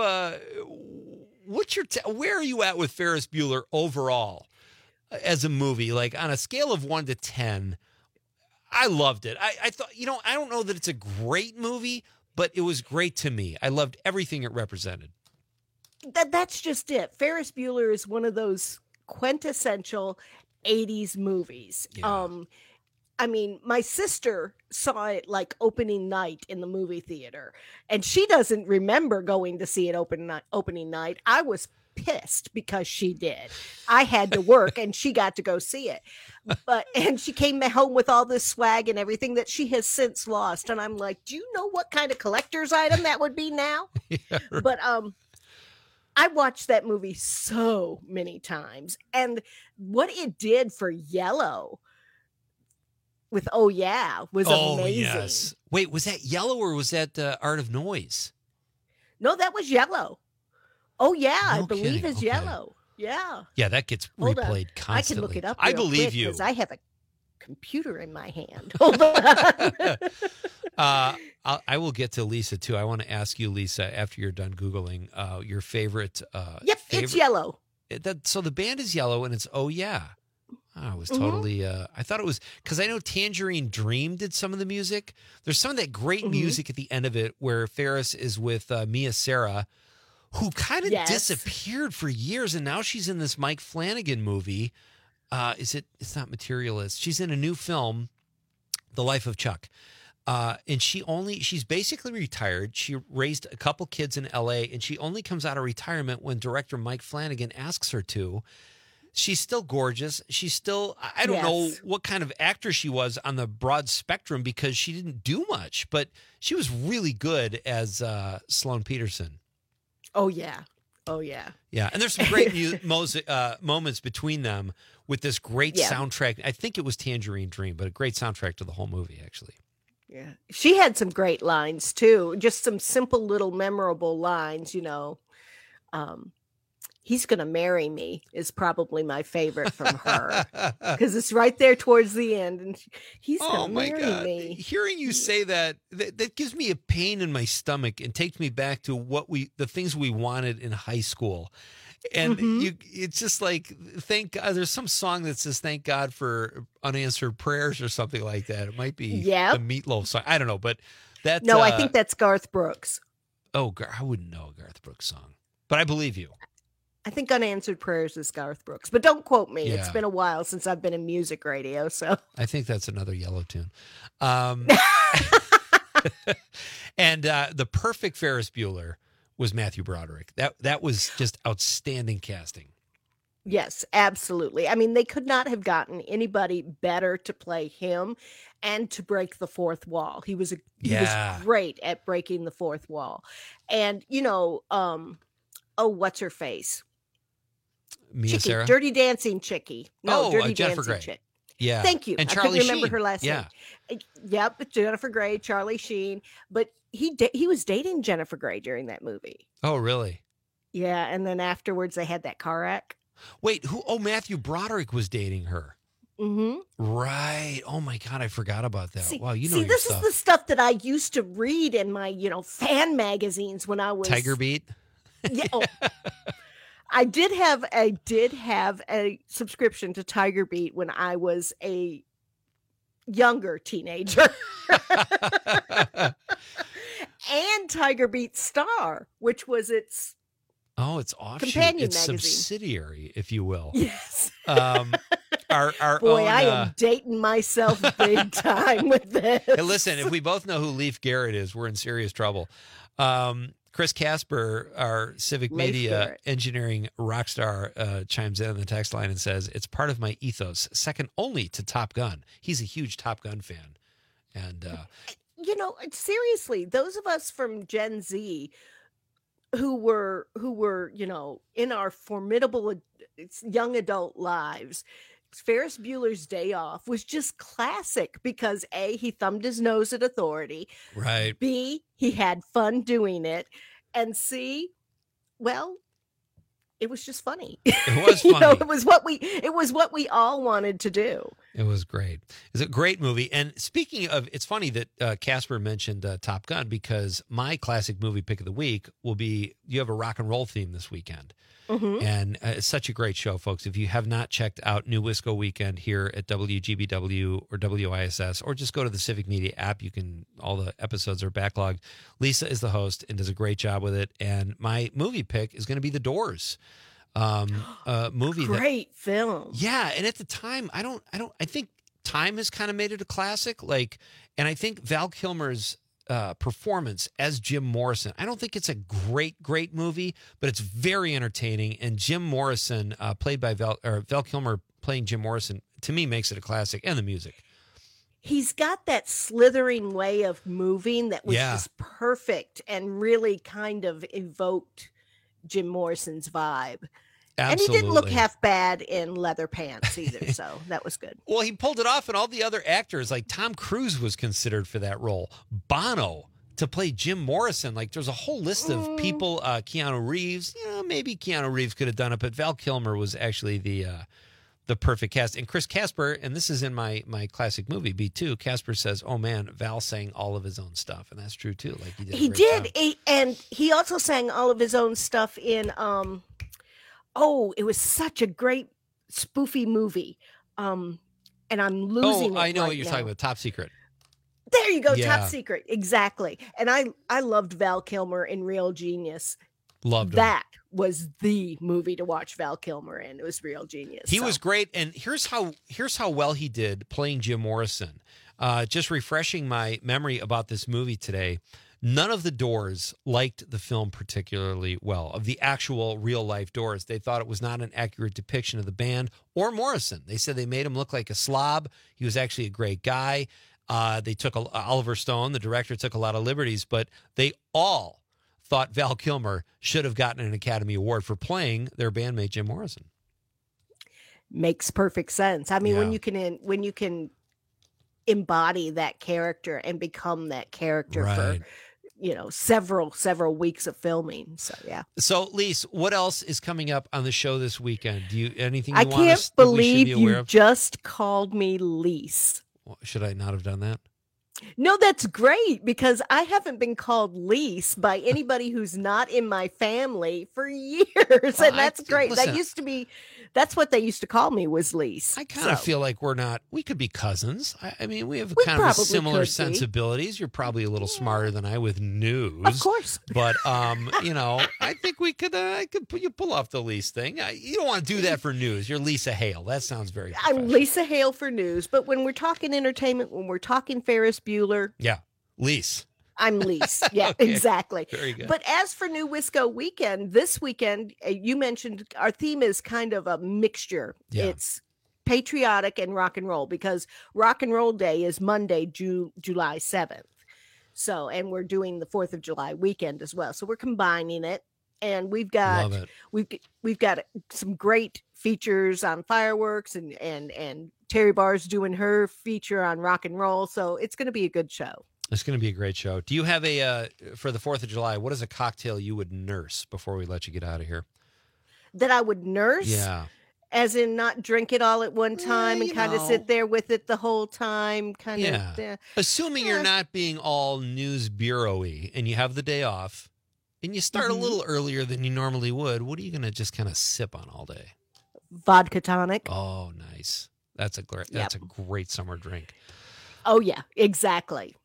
where are you at with Ferris Bueller overall as a movie? Like on a scale of 1 to 10, I loved it. I thought, I don't know that it's a great movie, but it was great to me. I loved everything it represented. That's just it. Ferris Bueller is one of those quintessential 80s movies. Yeah. I mean, my sister saw it like opening night in the movie theater, and she doesn't remember going to see it opening night. I was pissed because she did. I had to work and she got to go see it. And she came home with all this swag and everything that she has since lost. And I'm like, do you know what kind of collector's item that would be now? Yeah, right. But I watched that movie so many times. And what it did for Yellow with Oh Yeah was amazing. Yes. Wait, was that Yellow or was that Art of Noise? No, that was Yellow. Oh Yeah, No I believe kidding. is Yellow. Yeah. Yeah, that gets Hold on. replayed constantly. I can look it up. I believe you. Because I have a computer in my hand. Hold on. I will get to Lisa too. I want to ask you, Lisa, after you're done Googling, your favorite. Yep, it's Yellow. So the band is Yellow, and it's Oh Yeah. I was totally. I thought it was because I know Tangerine Dream did some of the music. There's some of that great music at the end of it where Ferris is with Mia Sara, who kind of disappeared for years, and now she's in this Mike Flanagan movie. It's not Materialist. She's in a new film, The Life of Chuck. And she's basically retired. She raised a couple kids in LA, and she only comes out of retirement when director Mike Flanagan asks her to. She's still gorgeous. She's still, I don't know what kind of actor she was on the broad spectrum because she didn't do much, but she was really good as Sloane Peterson. Oh, yeah. Oh, yeah. Yeah. And there's some great moments between them with this great soundtrack. I think it was Tangerine Dream, but a great soundtrack to the whole movie, actually. Yeah. She had some great lines, too. Just some simple little memorable lines, He's Gonna Marry Me is probably my favorite from her because it's right there towards the end. And he's gonna marry me. Hearing you say that gives me a pain in my stomach and takes me back to the things we wanted in high school. And it's just like, thank God. There's some song that says, thank God for unanswered prayers or something like that. It might be the Meatloaf song. I don't know, but that. No, I think that's Garth Brooks. Oh, I wouldn't know a Garth Brooks song, but I believe you. I think Unanswered Prayers is Garth Brooks, but don't quote me. Yeah. It's been a while since I've been in music radio, so. I think that's another Yellow tune. And the perfect Ferris Bueller was Matthew Broderick. That was just outstanding casting. Yes, absolutely. I mean, they could not have gotten anybody better to play him and to break the fourth wall. He was great at breaking the fourth wall. And, what's her face? Mia Sara? Dirty Dancing Chickie. No, Dirty Jennifer Dancing Grey. Chick. Yeah. Thank you. And I Charlie couldn't remember Sheen. her last name. Yep, Jennifer Grey, Charlie Sheen. But he was dating Jennifer Grey during that movie. Oh, really? Yeah, and then afterwards they had that car wreck. Wait, who? Oh, Matthew Broderick was dating her. Mm-hmm. Right. Oh my God, I forgot about that. Wow, you know see, your this stuff. is the stuff that I used to read in my, fan magazines when I was Tiger Beat. Yeah. Oh. I did have a subscription to Tiger Beat when I was a younger teenager. And Tiger Beat Star, which was its it's offshoot. Companion it's magazine. Subsidiary, if you will. Yes. Our Boy, own, I am dating myself big time with this. Hey, listen, if we both know who Leif Garrett is, we're in serious trouble. Chris Casper, our Civic Media engineering rock star, chimes in on the text line and says, it's part of my ethos, second only to Top Gun. He's a huge Top Gun fan. And, seriously, those of us from Gen Z who were, in our formidable young adult lives, Ferris Bueller's Day Off was just classic because A, he thumbed his nose at authority. Right. B, he had fun doing it. And C, well, it was just funny. It was funny. It was what we all wanted to do. It was great. It's a great movie. And speaking of, it's funny that Casper mentioned Top Gun because my classic movie pick of the week will be, you have a rock and roll theme this weekend. Mm-hmm. And it's such a great show, folks. If you have not checked out New Wisco Weekend here at WGBW or WISS, or just go to the Civic Media app, all the episodes are backlogged. Lisa is the host and does a great job with it. And my movie pick is going to be The Doors. Movie. Great film. Yeah. And at the time, I think time has kind of made it a classic. And I think Val Kilmer's performance as Jim Morrison. I don't think it's a great movie, but it's very entertaining. And Jim Morrison, played by Val Kilmer, playing Jim Morrison, to me makes it a classic, and the music. He's got that slithering way of moving that was just perfect and really kind of evoked Jim Morrison's vibe. Absolutely. And he didn't look half bad in leather pants either, so that was good. Well, he pulled it off, and all the other actors, like Tom Cruise was considered for that role. Bono to play Jim Morrison. Like, there's a whole list of people. Keanu Reeves, maybe Keanu Reeves could have done it, but Val Kilmer was actually the perfect cast. And Chris Casper, and this is in my classic movie, B2, Casper says, oh man, Val sang all of his own stuff. And that's true too. Like he did. And he also sang all of his own stuff in, it was such a great spoofy movie. And I'm losing it I know right what you're now. talking about. Top Secret. There you go. Yeah. Top Secret. Exactly. And I loved Val Kilmer in Real Genius. Loved him. That was the movie to watch Val Kilmer in. It was Real Genius. He was great. And here's how well he did playing Jim Morrison. Just refreshing my memory about this movie today. None of the Doors liked the film particularly well, of the actual real-life Doors. They thought it was not an accurate depiction of the band or Morrison. They said they made him look like a slob. He was actually a great guy. They took Oliver Stone, the director, took a lot of liberties, but they all thought Val Kilmer should have gotten an Academy Award for playing their bandmate Jim Morrison. Makes perfect sense. I mean, when you can embody that character and become that character for several weeks of filming. So yeah. So Lise, what else is coming up on the show this weekend? Do you anything you I want can't us that we should believe be aware you of? just called me Lise. Well, should I not have done that? No, that's great because I haven't been called Lise by anybody who's not in my family for years. Well, and that's great. Listen, That's what they used to call me was Lise. I kind of feel like we could be cousins. I mean, we have kind of similar sensibilities. You're probably a little smarter than I with news. Of course. But, I think we could, you pull off the Lise thing. You don't want to do that for news. You're Lisa Hale. That sounds very I'm Lisa Hale for news. But when we're talking entertainment, when we're talking Ferris Bueller. Yeah, Lise. I'm Lise. Yeah, Okay. Exactly. Very good. But as for New Wisco Weekend, this weekend, you mentioned our theme is kind of a mixture. Yeah. It's patriotic and rock and roll because Rock and Roll Day is Monday, July 7th. So, and we're doing the 4th of July weekend as well. So we're combining it. And we've got we've got some great features on fireworks and Terry Barr's doing her feature on rock and roll. So it's going to be a good show. It's going to be a great show. Do you have for the 4th of July, what is a cocktail you would nurse before we let you get out of here? That I would nurse? Yeah. As in not drink it all at one time and kind of sit there with it the whole time. Assuming you're not being all news bureau-y and you have the day off and you start a little earlier than you normally would, what are you going to just kind of sip on all day? Vodka tonic. Oh, nice. That's a great summer drink. Oh, yeah, exactly.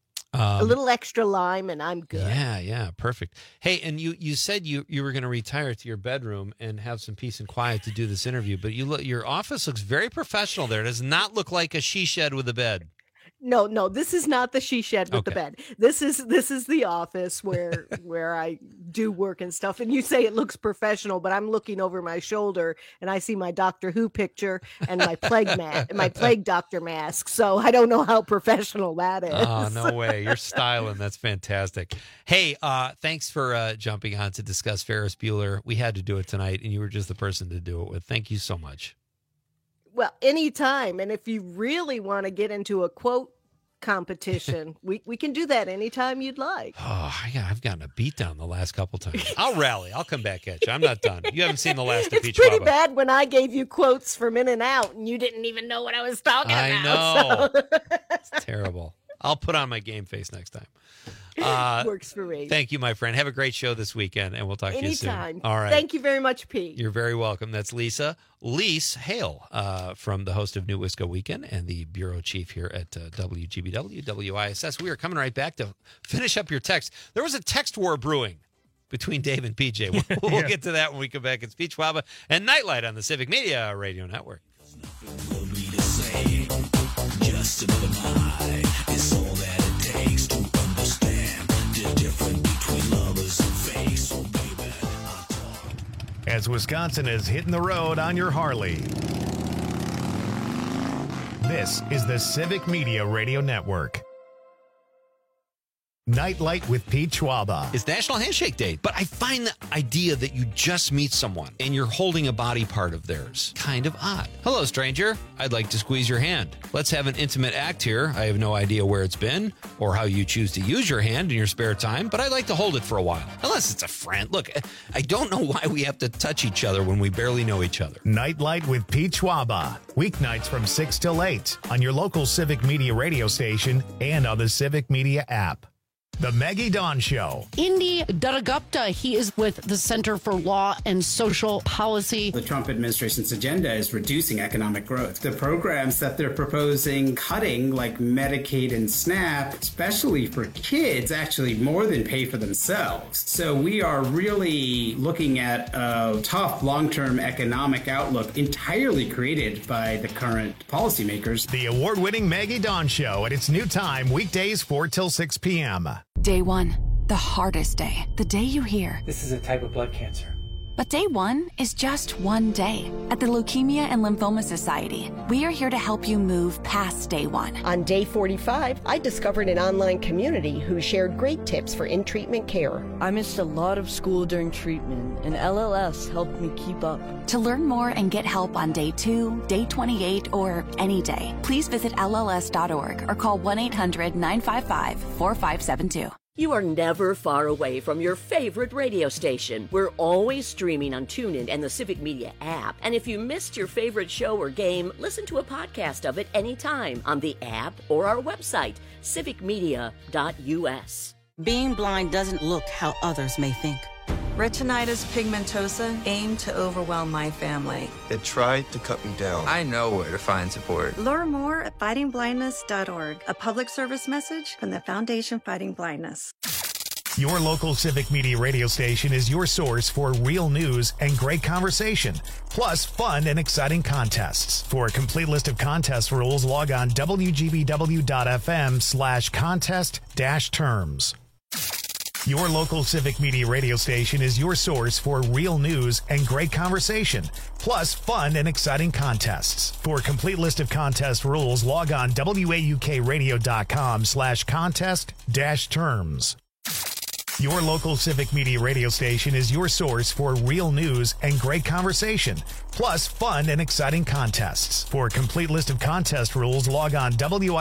A little extra lime and I'm good. Yeah, perfect. Hey, and you said you were going to retire to your bedroom and have some peace and quiet to do this interview, but your office looks very professional there. It does not look like a she shed with a bed. No, this is not the she shed with the bed. This is the office where I do work and stuff. And you say it looks professional, but I'm looking over my shoulder and I see my Doctor Who picture and my plague doctor mask. So I don't know how professional that is. Oh, no way. You're styling. That's fantastic. Hey, thanks for jumping on to discuss Ferris Bueller. We had to do it tonight, and you were just the person to do it with. Thank you so much. Well, anytime. And if you really want to get into a quote competition, we can do that anytime you'd like. Oh, I've gotten a beat down the last couple times. I'll rally. I'll come back at you. I'm not done. You haven't seen the last of Peach Baba. It's pretty bad when I gave you quotes from In and Out and you didn't even know what I was talking about. I know. So. It's terrible. I'll put on my game face next time. Works for me. Thank you, my friend. Have a great show this weekend, and we'll talk to you soon. Anytime. All right. Thank you very much, Pete. You're very welcome. That's Lise Hale, from the host of New Wisco Weekend and the bureau chief here at WGBW, WISS. We are coming right back to finish up your text. There was a text war brewing between Dave and PJ. We'll get to that when we come back. It's Peach Waba and Nightlight on the Civic Media Radio Network. Just another lie is all that it takes to understand. as Wisconsin is hitting the road on your Harley. This is the Civic Media Radio Network. Nightlight with Pete Schwaba. It's National Handshake Day, but I find the idea that you just meet someone and you're holding a body part of theirs kind of odd. Hello, stranger. I'd like to squeeze your hand. Let's have an intimate act here. I have no idea where it's been or how you choose to use your hand in your spare time, but I'd like to hold it for a while. Unless it's a friend. Look, I don't know why we have to touch each other when we barely know each other. Nightlight with Pete Schwaba. Weeknights from 6 till 8 on your local Civic Media radio station and on the Civic Media app. The Maggie Dawn Show. Indy Duttagupta, he is with the Center for Law and Social Policy. The Trump administration's agenda is reducing economic growth. The programs that they're proposing cutting, like Medicaid and SNAP, especially for kids, actually more than pay for themselves. So we are really looking at a tough long-term economic outlook entirely created by the current policymakers. The award-winning Maggie Dawn Show at its new time, weekdays 4 till 6 p.m. Day one, the hardest day. The day you hear, this is a type of blood cancer. But day one is just one day. At the Leukemia and Lymphoma Society, we are here to help you move past day one. On day 45, I discovered an online community who shared great tips for in-treatment care. I missed a lot of school during treatment, and LLS helped me keep up. To learn more and get help on day 2, day 28, or any day, please visit LLS.org or call 1-800-955-4572. You are never far away from your favorite radio station. We're always streaming on TuneIn and the Civic Media app. And if you missed your favorite show or game, listen to a podcast of it anytime on the app or our website, civicmedia.us. Being blind doesn't look how others may think. Retinitis pigmentosa aimed to overwhelm my family. It tried to cut me down. I know where to find support. Learn more at fightingblindness.org, a public service message from the Foundation Fighting Blindness. Your local Civic Media radio station is your source for real news and great conversation, plus fun and exciting contests. For a complete list of contest rules, log on wgbw.fm/contest-terms. Your local Civic Media radio station is your source for real news and great conversation, plus fun and exciting contests. For a complete list of contest rules, log on waukradio.com/contest-terms. Your local Civic Media radio station is your source for real news and great conversation, plus fun and exciting contests. For a complete list of contest rules, log on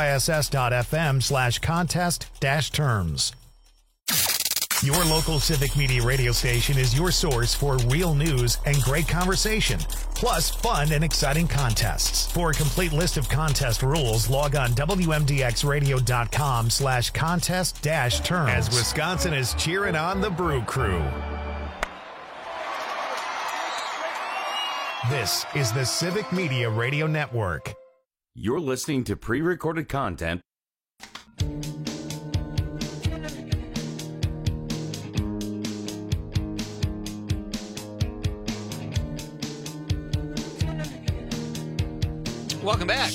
wiss.fm/contest-terms. Your local Civic Media radio station is your source for real news and great conversation, plus fun and exciting contests. For a complete list of contest rules, log on wmdxradio.com/contest-terms. As Wisconsin is cheering on the Brew Crew. This is the Civic Media Radio Network. You're listening to pre-recorded content. Welcome back.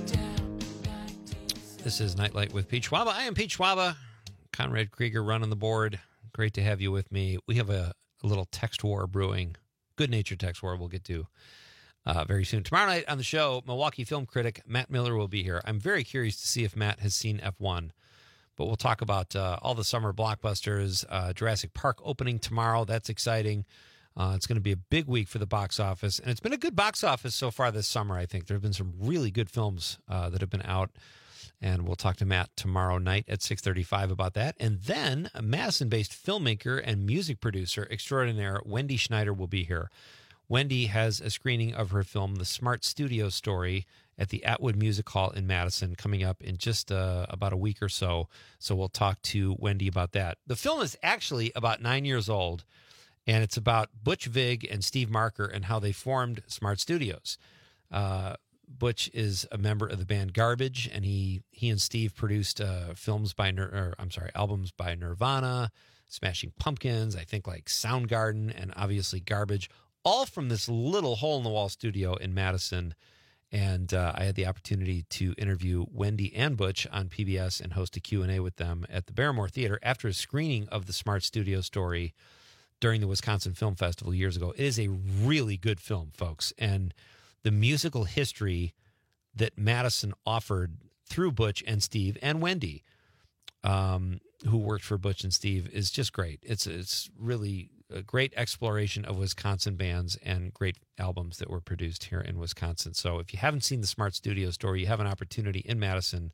This is Nightlight with Pete Schwaba. I am Pete Schwaba. Conrad Krieger running the board. Great to have you with me. We have a little text war brewing. Good-natured text war we'll get to very soon. Tomorrow night on the show, Milwaukee film critic Matt Miller will be here. I'm very curious to see if Matt has seen F1. But we'll talk about all the summer blockbusters. Jurassic Park opening tomorrow. That's exciting. It's going to be a big week for the box office, and it's been a good box office so far this summer, I think. There have been some really good films that have been out, and we'll talk to Matt tomorrow night at 6:35 about that. And then a Madison-based filmmaker and music producer extraordinaire, Wendy Schneider, will be here. Wendy has a screening of her film, The Smart Studio Story, at the Atwood Music Hall in Madison coming up in just about a week or so. So we'll talk to Wendy about that. The film is actually about 9 years old, and it's about Butch Vig and Steve Marker and how they formed Smart Studios. Butch is a member of the band Garbage, and he and Steve produced albums by Nirvana, Smashing Pumpkins, I think like Soundgarden, and obviously Garbage, all from this little hole-in-the-wall studio in Madison. And I had the opportunity to interview Wendy and Butch on PBS and host a Q&A with them at the Barrymore Theater after a screening of the Smart Studio Story during the Wisconsin Film Festival years ago. It is a really good film, folks. And the musical history that Madison offered through Butch and Steve and Wendy, who worked for Butch and Steve, is just great. It's really a great exploration of Wisconsin bands and great albums that were produced here in Wisconsin. So if you haven't seen the Smart Studio Store, you have an opportunity in Madison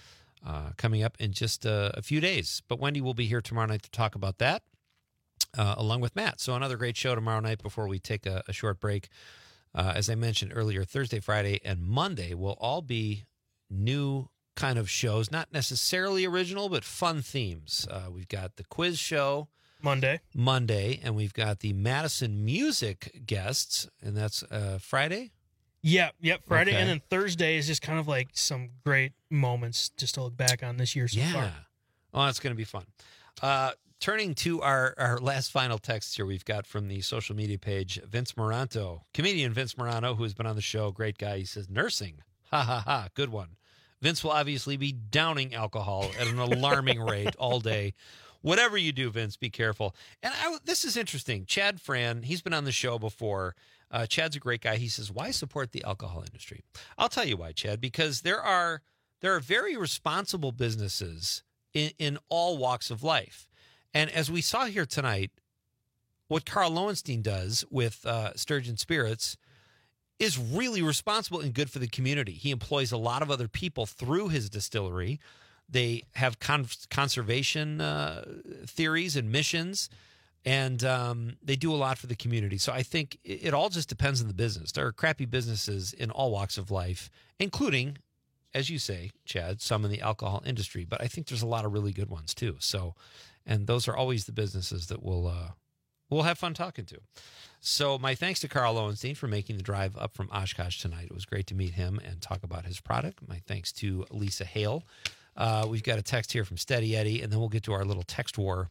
coming up in just a few days. But Wendy will be here tomorrow night to talk about that, along with Matt. So another great show tomorrow night before we take a short break. As I mentioned earlier, Thursday, Friday, and Monday will all be new kind of shows, not necessarily original, but fun themes. We've got the quiz show Monday, and we've got the Madison music guests, and that's Friday? Yep, Friday, Okay. and then Thursday is just kind of like some great moments just to look back on this year so far. Oh, that's going to be fun. Turning to our last final text here, we've got from the social media page, Vince Moranto, comedian Vince Morano, who has been on the show, great guy. He says, nursing, ha, ha, ha, good one. Vince will obviously be downing alcohol at an alarming rate all day. Whatever you do, Vince, be careful. And this is interesting. Chad Fran, he's been on the show before. Chad's a great guy. He says, why support the alcohol industry? I'll tell you why, Chad, because there are very responsible businesses in all walks of life. And as we saw here tonight, what Carl Lowenstein does with Sturgeon Spirits is really responsible and good for the community. He employs a lot of other people through his distillery. They have conservation theories and missions, and they do a lot for the community. So I think it all just depends on the business. There are crappy businesses in all walks of life, including, as you say, Chad, some in the alcohol industry. But I think there's a lot of really good ones too. So, and those are always the businesses that we'll have fun talking to. So my thanks to Carl Lowenstein for making the drive up from Oshkosh tonight. It was great to meet him and talk about his product. My thanks to Lisa Hale. We've got a text here from Steady Eddie, and then we'll get to our little text war.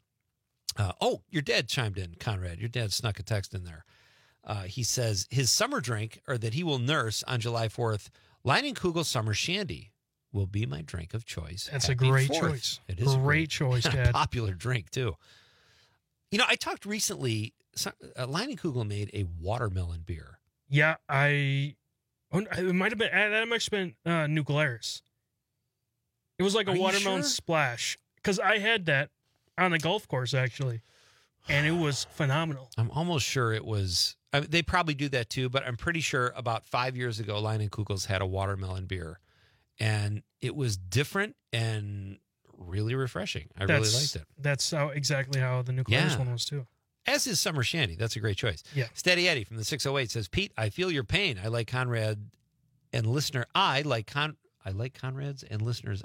Your dad chimed in, Conrad. Your dad snuck a text in there. He says his summer drink, or that he will nurse on July 4th, Leinenkugel Summer Shandy will be my drink of choice. That's Happy a great 4th. choice. It is Great choice, Dad. Popular drink, too. You know, I talked recently, Leinenkugel made a watermelon beer. Yeah, it might have been, that might have been New Glarus. It was like a watermelon splash, because I had that on the golf course, actually, and it was phenomenal. I'm almost sure it was, they probably do that too, but I'm pretty sure about 5 years ago, Leinenkugel's had a watermelon beer, and it was different and really refreshing. I really liked it. That's exactly how the New Glarus one was too. As is Summer Shandy. That's a great choice. Yeah. Steady Eddie from the 608 says, Pete, I feel your pain. I like Conrad and listener. I like Conrad's and listeners.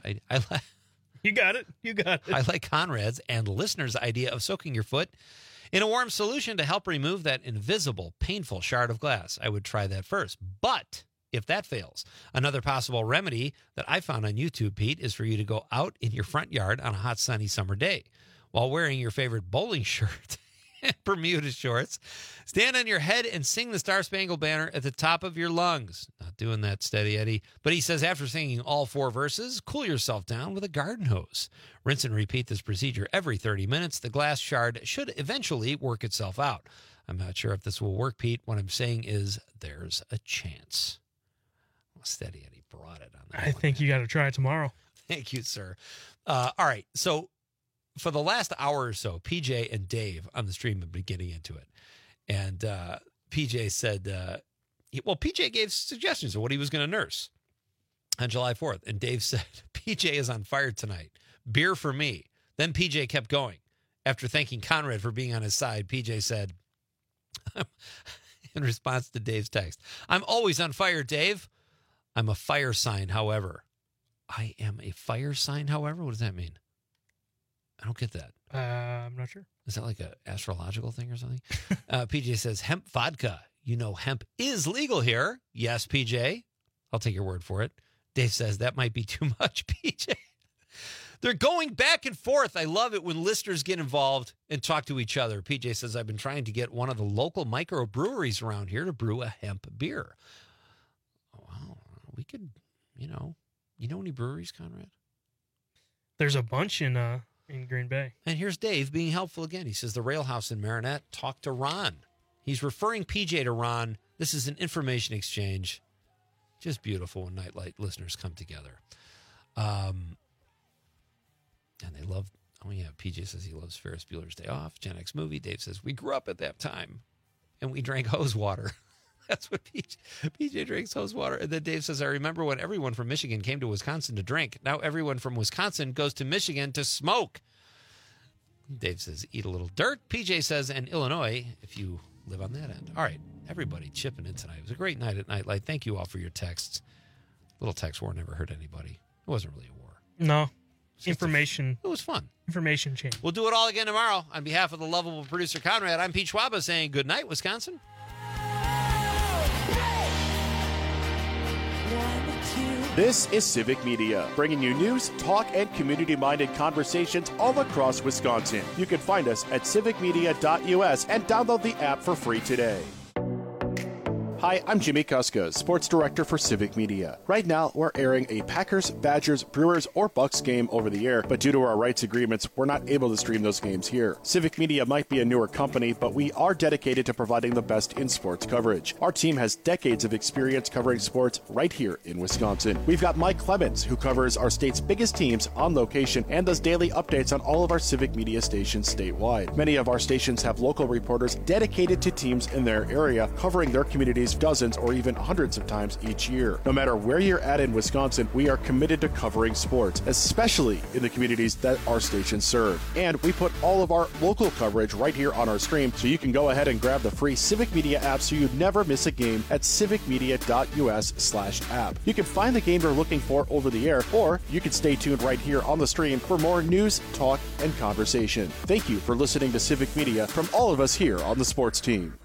You got it. I like Conrad's and listeners' idea of soaking your foot in a warm solution to help remove that invisible, painful shard of glass. I would try that first. But if that fails, another possible remedy that I found on YouTube, Pete, is for you to go out in your front yard on a hot, sunny summer day while wearing your favorite bowling shirt and Bermuda shorts. Stand on your head and sing the Star Spangled Banner at the top of your lungs. Not doing that, Steady Eddie. But he says after singing all 4 verses, cool yourself down with a garden hose. Rinse and repeat this procedure every 30 minutes. The glass shard should eventually work itself out. I'm not sure if this will work, Pete. What I'm saying is there's a chance. Well, Steady Eddie brought it on that. I think you got to try it tomorrow. Thank you, sir. All right. So for the last hour or so, PJ and Dave on the stream have been getting into it. And PJ said, PJ gave suggestions of what he was going to nurse on July 4th. And Dave said, PJ is on fire tonight. Beer for me. Then PJ kept going. After thanking Conrad for being on his side, PJ said, in response to Dave's text, I'm always on fire, Dave. I'm a fire sign, however. I am a fire sign, however? What does that mean? I don't get that. I'm not sure. Is that like an astrological thing or something? PJ says, hemp vodka. You know hemp is legal here. Yes, PJ. I'll take your word for it. Dave says, that might be too much, PJ. They're going back and forth. I love it when listeners get involved and talk to each other. PJ says, I've been trying to get one of the local microbreweries around here to brew a hemp beer. Oh, wow. We could, you know any breweries, Conrad? There's a bunch in in Green Bay. And here's Dave being helpful again. He says the Rail House in Marinette talked to Ron. He's referring PJ to Ron. This is an information exchange. Just beautiful when Nightlight listeners come together. And they love, PJ says he loves Ferris Bueller's Day Off, Gen X movie. Dave says, we grew up at that time, and we drank hose water. That's what PJ drinks, hose water. And then Dave says, I remember when everyone from Michigan came to Wisconsin to drink. Now everyone from Wisconsin goes to Michigan to smoke. Dave says, eat a little dirt. PJ says, and Illinois, if you live on that end. All right, everybody chipping in tonight. It was a great night at Nightlight. Thank you all for your texts. Little text war never hurt anybody. It wasn't really a war. No. Information. It was fun. Information change. We'll do it all again tomorrow. On behalf of the lovable producer Conrad, I'm Pete Schwaba saying good night, Wisconsin. This is Civic Media, bringing you news, talk, and community-minded conversations all across Wisconsin. You can find us at civicmedia.us and download the app for free today. Hi, I'm Jimmy Kuska, Sports Director for Civic Media. Right now, we're airing a Packers, Badgers, Brewers, or Bucks game over the air, but due to our rights agreements, we're not able to stream those games here. Civic Media might be a newer company, but we are dedicated to providing the best in sports coverage. Our team has decades of experience covering sports right here in Wisconsin. We've got Mike Clemens, who covers our state's biggest teams on location and does daily updates on all of our Civic Media stations statewide. Many of our stations have local reporters dedicated to teams in their area, covering their communities dozens or even hundreds of times each year. No matter where you're at in Wisconsin, we are committed to covering sports, especially in the communities that our stations serve. And we put all of our local coverage right here on our stream, so you can go ahead and grab the free Civic Media app so you never miss a game at civicmedia.us/app. You can find the game you're looking for over the air, or you can stay tuned right here on the stream for more news, talk, and conversation. Thank you for listening to Civic Media from all of us here on the sports team.